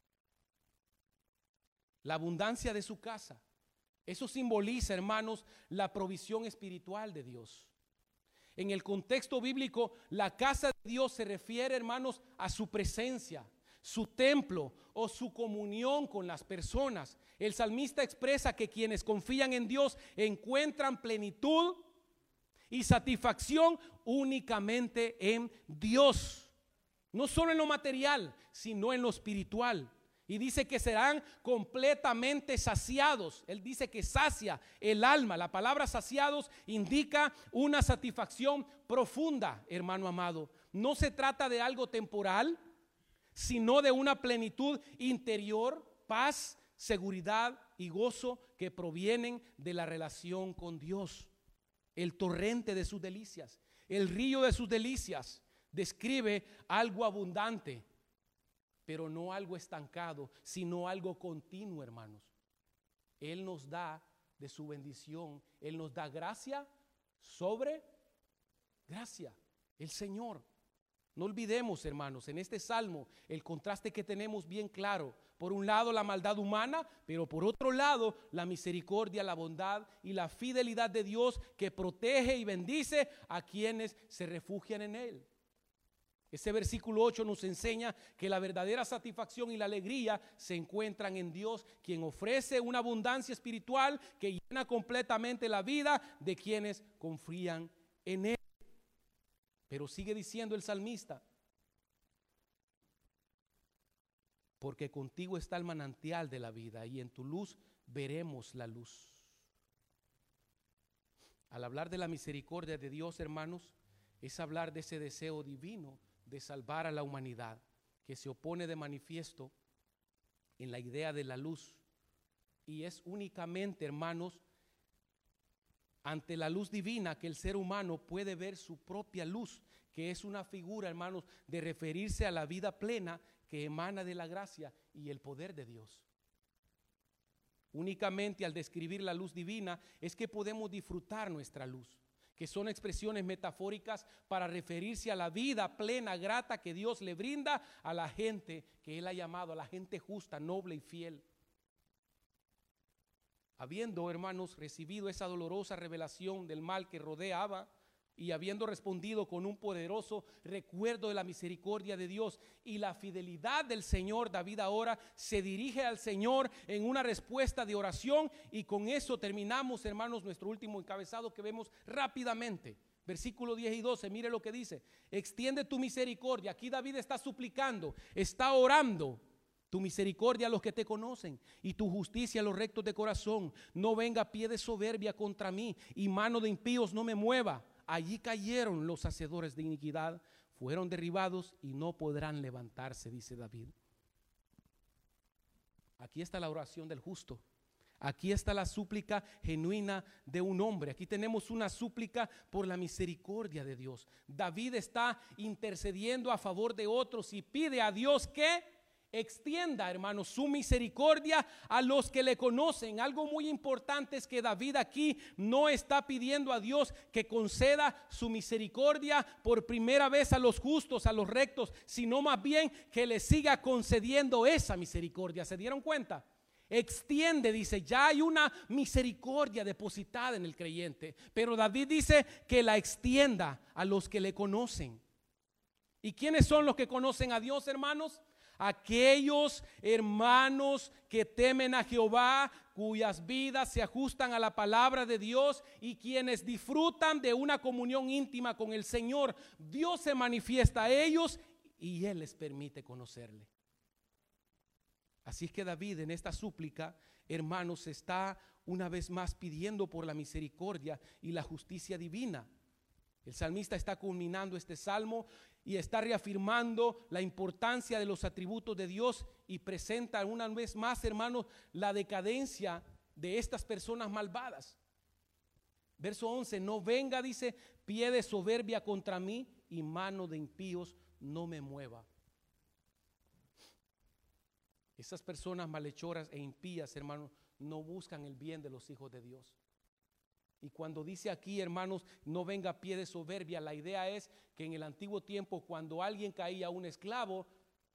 La abundancia de su casa. Eso simboliza, hermanos, la provisión espiritual de Dios. En el contexto bíblico, la casa de Dios se refiere, hermanos, a su presencia, su templo o su comunión con las personas. El salmista expresa que quienes confían en Dios encuentran plenitud y satisfacción únicamente en Dios. No solo en lo material, sino en lo espiritual. Y dice que serán completamente saciados. Él dice que sacia el alma. La palabra saciados indica una satisfacción profunda, hermano amado. No se trata de algo temporal, sino de una plenitud interior, paz, seguridad y gozo que provienen de la relación con Dios. El torrente de sus delicias, el río de sus delicias, describe algo abundante, pero no algo estancado, sino algo continuo, hermanos. Él nos da de su bendición, Él nos da gracia sobre gracia, el Señor. No olvidemos, hermanos, en este salmo el contraste que tenemos bien claro. Por un lado la maldad humana, pero por otro lado la misericordia, la bondad y la fidelidad de Dios que protege y bendice a quienes se refugian en Él. Ese versículo ocho nos enseña que la verdadera satisfacción y la alegría se encuentran en Dios, quien ofrece una abundancia espiritual que llena completamente la vida de quienes confían en Él. Pero sigue diciendo el salmista, porque contigo está el manantial de la vida y en tu luz veremos la luz. Al hablar de la misericordia de Dios, hermanos, es hablar de ese deseo divino de salvar a la humanidad, que se opone de manifiesto en la idea de la luz. Y es únicamente, hermanos, ante la luz divina que el ser humano puede ver su propia luz, que es una figura, hermanos, de referirse a la vida plena que emana de la gracia y el poder de Dios. Únicamente al describir la luz divina es que podemos disfrutar nuestra luz, que son expresiones metafóricas para referirse a la vida plena, grata que Dios le brinda a la gente que Él ha llamado, a la gente justa, noble y fiel. Habiendo, hermanos, recibido esa dolorosa revelación del mal que rodeaba y habiendo respondido con un poderoso recuerdo de la misericordia de Dios y la fidelidad del Señor, David ahora se dirige al Señor en una respuesta de oración, y con eso terminamos, hermanos, nuestro último encabezado que vemos rápidamente. Versículo diez y doce, mire lo que dice: extiende tu misericordia. Aquí David está suplicando, está orando. Tu misericordia a los que te conocen y tu justicia a los rectos de corazón. No venga pie de soberbia contra mí y mano de impíos no me mueva. Allí cayeron los hacedores de iniquidad, fueron derribados y no podrán levantarse, dice David. Aquí está la oración del justo. Aquí está la súplica genuina de un hombre. Aquí tenemos una súplica por la misericordia de Dios. David está intercediendo a favor de otros y pide a Dios que extienda, hermanos, su misericordia a los que le conocen. Algo muy importante es que David aquí no está pidiendo a Dios que conceda su misericordia por primera vez a los justos, a los rectos, sino más bien que le siga concediendo esa misericordia. ¿Se dieron cuenta? Extiende, dice, ya hay una misericordia depositada en el creyente, pero David dice que la extienda a los que le conocen. ¿Y quiénes son los que conocen a Dios, hermanos? Aquellos hermanos que temen a Jehová, cuyas vidas se ajustan a la palabra de Dios y quienes disfrutan de una comunión íntima con el Señor. Dios se manifiesta a ellos y Él les permite conocerle. Así es que David en esta súplica, hermanos, está una vez más pidiendo por la misericordia y la justicia divina. El salmista está culminando este salmo y está reafirmando la importancia de los atributos de Dios y presenta una vez más, hermanos, la decadencia de estas personas malvadas. Verso once, no venga, dice, pie de soberbia contra mí y mano de impíos no me mueva. Esas personas malhechoras e impías, hermanos, no buscan el bien de los hijos de Dios. Y cuando dice aquí, hermanos, no venga pie de soberbia, la idea es que en el antiguo tiempo, cuando alguien caía un esclavo,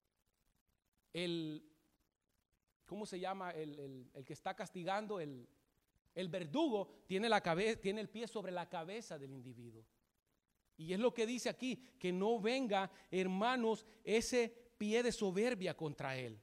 el, ¿cómo se llama? El, el, el que está castigando, el, el verdugo, tiene, la cabeza, tiene el pie sobre la cabeza del individuo. Y es lo que dice aquí, que no venga, hermanos, ese pie de soberbia contra él.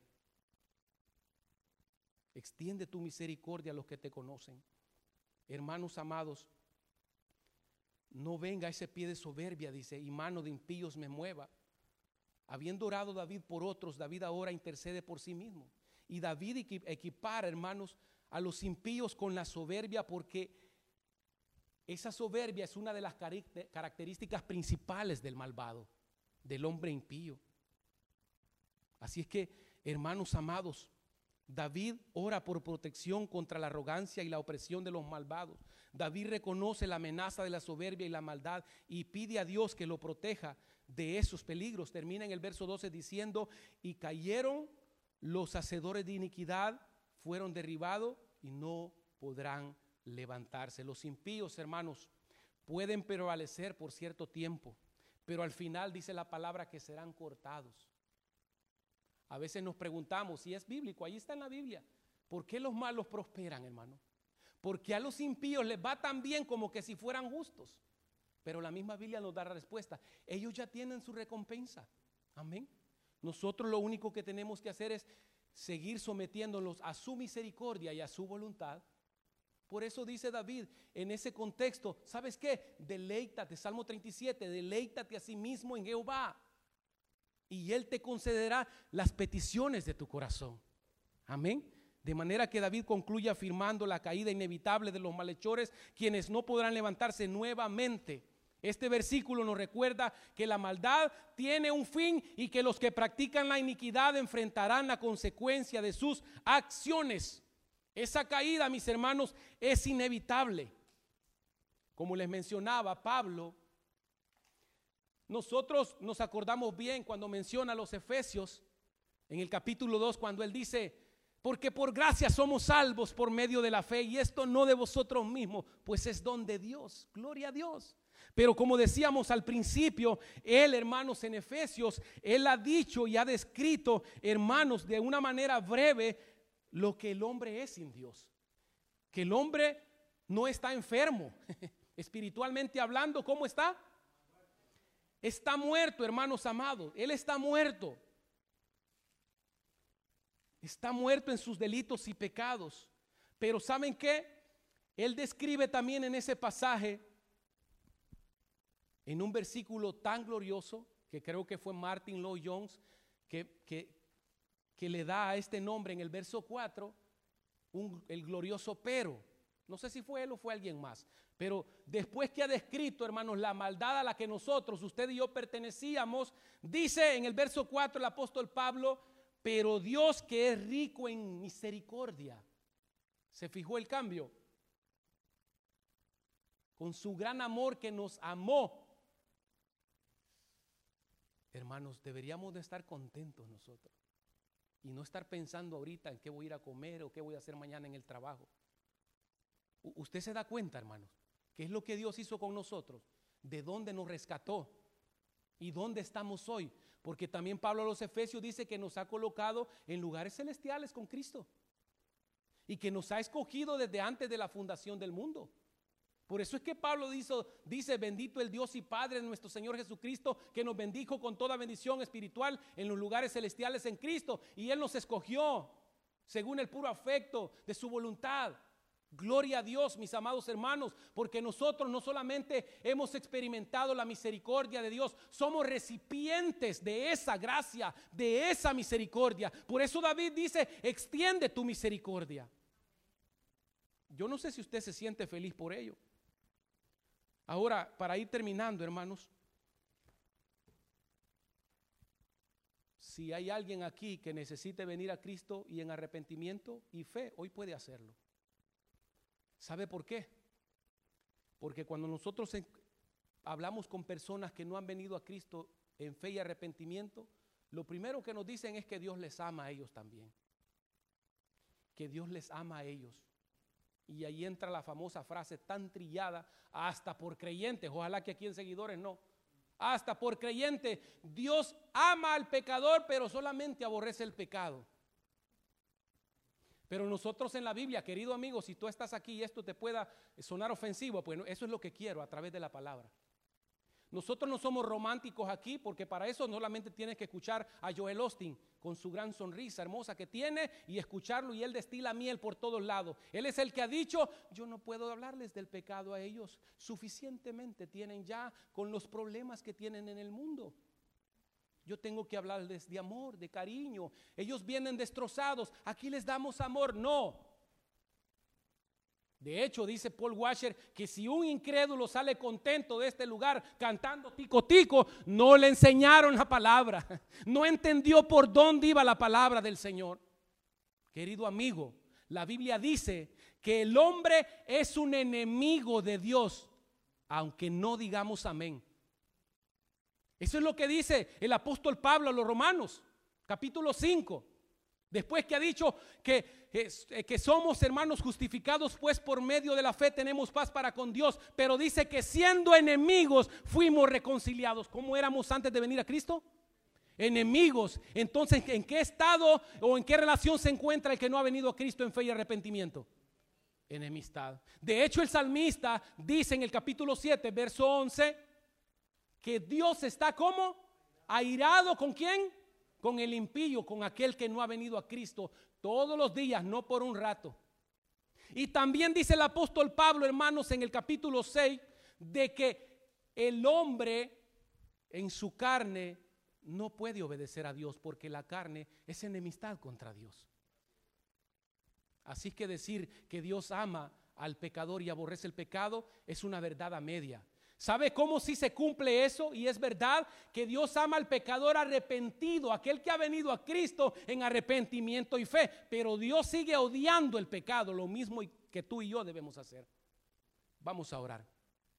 Extiende tu misericordia a los que te conocen. Hermanos amados, no venga ese pie de soberbia, dice, y mano de impíos me mueva. Habiendo orado David por otros, David ahora intercede por sí mismo. Y David equipara, hermanos, a los impíos con la soberbia, porque esa soberbia es una de las características principales del malvado, del hombre impío. Así es que, hermanos amados, David ora por protección contra la arrogancia y la opresión de los malvados. David reconoce la amenaza de la soberbia y la maldad y pide a Dios que lo proteja de esos peligros. Termina en el verso doce diciendo, y cayeron los hacedores de iniquidad, fueron derribados y no podrán levantarse. Los impíos, hermanos, pueden prevalecer por cierto tiempo, pero al final dice la palabra que serán cortados. A veces nos preguntamos si es bíblico, ahí está en la Biblia, ¿por qué los malos prosperan, hermano? Porque a los impíos les va tan bien como que si fueran justos. Pero la misma Biblia nos da la respuesta. Ellos ya tienen su recompensa. Amén. Nosotros lo único que tenemos que hacer es seguir sometiéndolos a su misericordia y a su voluntad. Por eso dice David en ese contexto, ¿sabes qué? Deleítate, Salmo treinta y siete, deleítate a sí mismo en Jehová y Él te concederá las peticiones de tu corazón. Amén. De manera que David concluye afirmando la caída inevitable de los malhechores, quienes no podrán levantarse nuevamente. Este versículo nos recuerda que la maldad tiene un fin y que los que practican la iniquidad enfrentarán la consecuencia de sus acciones. Esa caída, mis hermanos, es inevitable. Como les mencionaba Pablo, nosotros nos acordamos bien cuando menciona a los Efesios en el capítulo dos, cuando él dice, porque por gracia somos salvos por medio de la fe, y esto no de vosotros mismos, pues es don de Dios, gloria a Dios. Pero como decíamos al principio, él, hermanos, en Efesios, él ha dicho y ha descrito, hermanos, de una manera breve, lo que el hombre es sin Dios. Que el hombre no está enfermo, espiritualmente hablando, ¿cómo está? Está muerto, hermanos amados, él está muerto. Está muerto en sus delitos y pecados. Pero ¿saben qué? Él describe también en ese pasaje, en un versículo tan glorioso, que creo que fue Martin Lloyd Jones, que, que, que le da a este nombre en el verso cuatro, un, el glorioso pero. No sé si fue él o fue alguien más. Pero después que ha descrito, hermanos, la maldad a la que nosotros, usted y yo pertenecíamos, dice en el verso cuatro el apóstol Pablo, pero Dios que es rico en misericordia. ¿Se fijó el cambio? Con su gran amor que nos amó. Hermanos, deberíamos de estar contentos nosotros y no estar pensando ahorita en qué voy a ir a comer o qué voy a hacer mañana en el trabajo. Usted se da cuenta, hermanos, qué es lo que Dios hizo con nosotros, de dónde nos rescató y dónde estamos hoy. Porque también Pablo a los Efesios dice que nos ha colocado en lugares celestiales con Cristo y que nos ha escogido desde antes de la fundación del mundo. Por eso es que Pablo dice, dice, bendito el Dios y Padre de nuestro Señor Jesucristo, que nos bendijo con toda bendición espiritual en los lugares celestiales en Cristo. Y Él nos escogió según el puro afecto de su voluntad, Gloria a Dios, mis amados hermanos, porque nosotros no solamente hemos experimentado la misericordia de Dios, somos recipientes de esa gracia, de esa misericordia. Por eso David dice, extiende tu misericordia. Yo no sé si usted se siente feliz por ello. Ahora, para ir terminando, hermanos, si hay alguien aquí que necesite venir a Cristo y en arrepentimiento y fe, hoy puede hacerlo. ¿Sabe por qué? Porque cuando nosotros hablamos con personas que no han venido a Cristo en fe y arrepentimiento, lo primero que nos dicen es que Dios les ama a ellos también. Que Dios les ama a ellos. Y ahí entra la famosa frase tan trillada, hasta por creyentes. Ojalá que aquí en Seguidores no. Hasta por creyente, Dios ama al pecador, pero solamente aborrece el pecado. Pero nosotros en la Biblia, querido amigo, si tú estás aquí y esto te pueda sonar ofensivo, pues eso es lo que quiero a través de la palabra. Nosotros no somos románticos aquí, porque para eso solamente tienes que escuchar a Joel Osteen con su gran sonrisa hermosa que tiene y escucharlo, y él destila miel por todos lados. Él es el que ha dicho, yo no puedo hablarles del pecado a ellos, suficientemente tienen ya con los problemas que tienen en el mundo. Yo tengo que hablarles de amor, de cariño. Ellos vienen destrozados, aquí les damos amor. No. De hecho, dice Paul Washer que si un incrédulo sale contento de este lugar cantando tico tico, no le enseñaron la palabra, no entendió por dónde iba la palabra del Señor. Querido amigo, la Biblia dice que el hombre es un enemigo de Dios, aunque no digamos amén. Eso es lo que dice el apóstol Pablo a los Romanos, capítulo cinco. Después que ha dicho que, que somos hermanos justificados, pues por medio de la fe tenemos paz para con Dios. Pero dice que siendo enemigos fuimos reconciliados. ¿Cómo éramos antes de venir a Cristo? Enemigos. Entonces, ¿en qué estado o en qué relación se encuentra el que no ha venido a Cristo en fe y arrepentimiento? Enemistad. De hecho, el salmista dice en el capítulo siete, verso once, que Dios está como airado. ¿Con quién? Con el impío, con aquel que no ha venido a Cristo todos los días, no por un rato. Y también dice el apóstol Pablo, hermanos, en el capítulo seis, de que el hombre en su carne no puede obedecer a Dios, porque la carne es enemistad contra Dios. Así que decir que Dios ama al pecador y aborrece el pecado es una verdad a media. ¿Sabe cómo sí se cumple eso? Y es verdad que Dios ama al pecador arrepentido, aquel que ha venido a Cristo en arrepentimiento y fe. Pero Dios sigue odiando el pecado, lo mismo que tú y yo debemos hacer. Vamos a orar.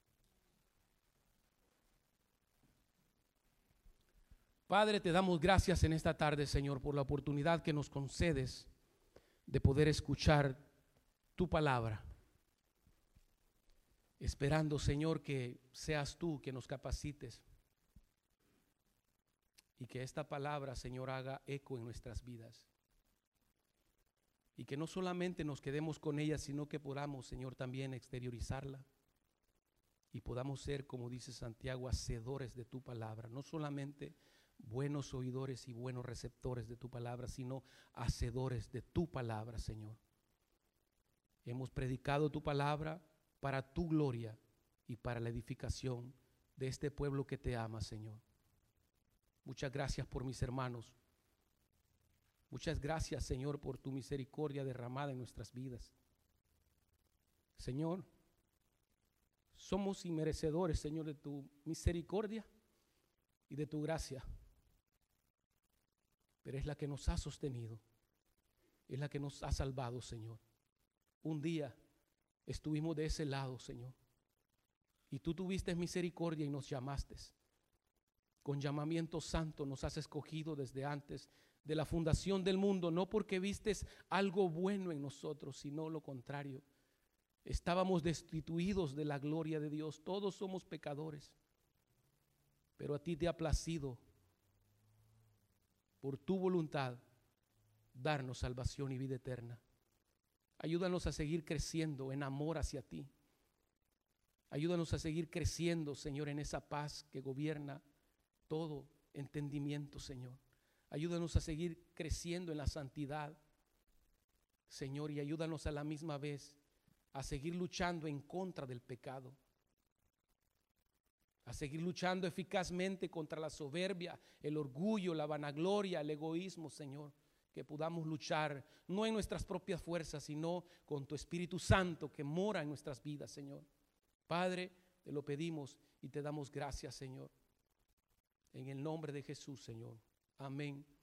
Padre, te damos gracias en esta tarde, Señor, por la oportunidad que nos concedes de poder escuchar tu palabra. Esperando, Señor, que seas tú que nos capacites y que esta palabra, Señor, haga eco en nuestras vidas. Y que no solamente nos quedemos con ella, sino que podamos, Señor, también exteriorizarla y podamos ser, como dice Santiago, hacedores de tu palabra. No solamente buenos oidores y buenos receptores de tu palabra, sino hacedores de tu palabra, Señor. Hemos predicado tu palabra para tu gloria y para la edificación de este pueblo que te ama, Señor. Muchas gracias por mis hermanos. Muchas gracias, Señor, por tu misericordia derramada en nuestras vidas. Señor, somos inmerecedores, Señor, de tu misericordia y de tu gracia. Pero es la que nos ha sostenido, es la que nos ha salvado, Señor. Un día estuvimos de ese lado, Señor, y tú tuviste misericordia y nos llamaste. Con llamamiento santo nos has escogido desde antes de la fundación del mundo, no porque vistes algo bueno en nosotros, sino lo contrario. Estábamos destituidos de la gloria de Dios, todos somos pecadores, pero a ti te ha placido, por tu voluntad, darnos salvación y vida eterna. Ayúdanos a seguir creciendo en amor hacia ti. Ayúdanos a seguir creciendo, Señor, en esa paz que gobierna todo entendimiento, Señor. Ayúdanos a seguir creciendo en la santidad, Señor, y ayúdanos a la misma vez a seguir luchando en contra del pecado, a seguir luchando eficazmente contra la soberbia, el orgullo, la vanagloria, el egoísmo, Señor. Que podamos luchar no en nuestras propias fuerzas, sino con tu Espíritu Santo que mora en nuestras vidas, Señor. Padre, te lo pedimos y te damos gracias, Señor. En el nombre de Jesús, Señor. Amén.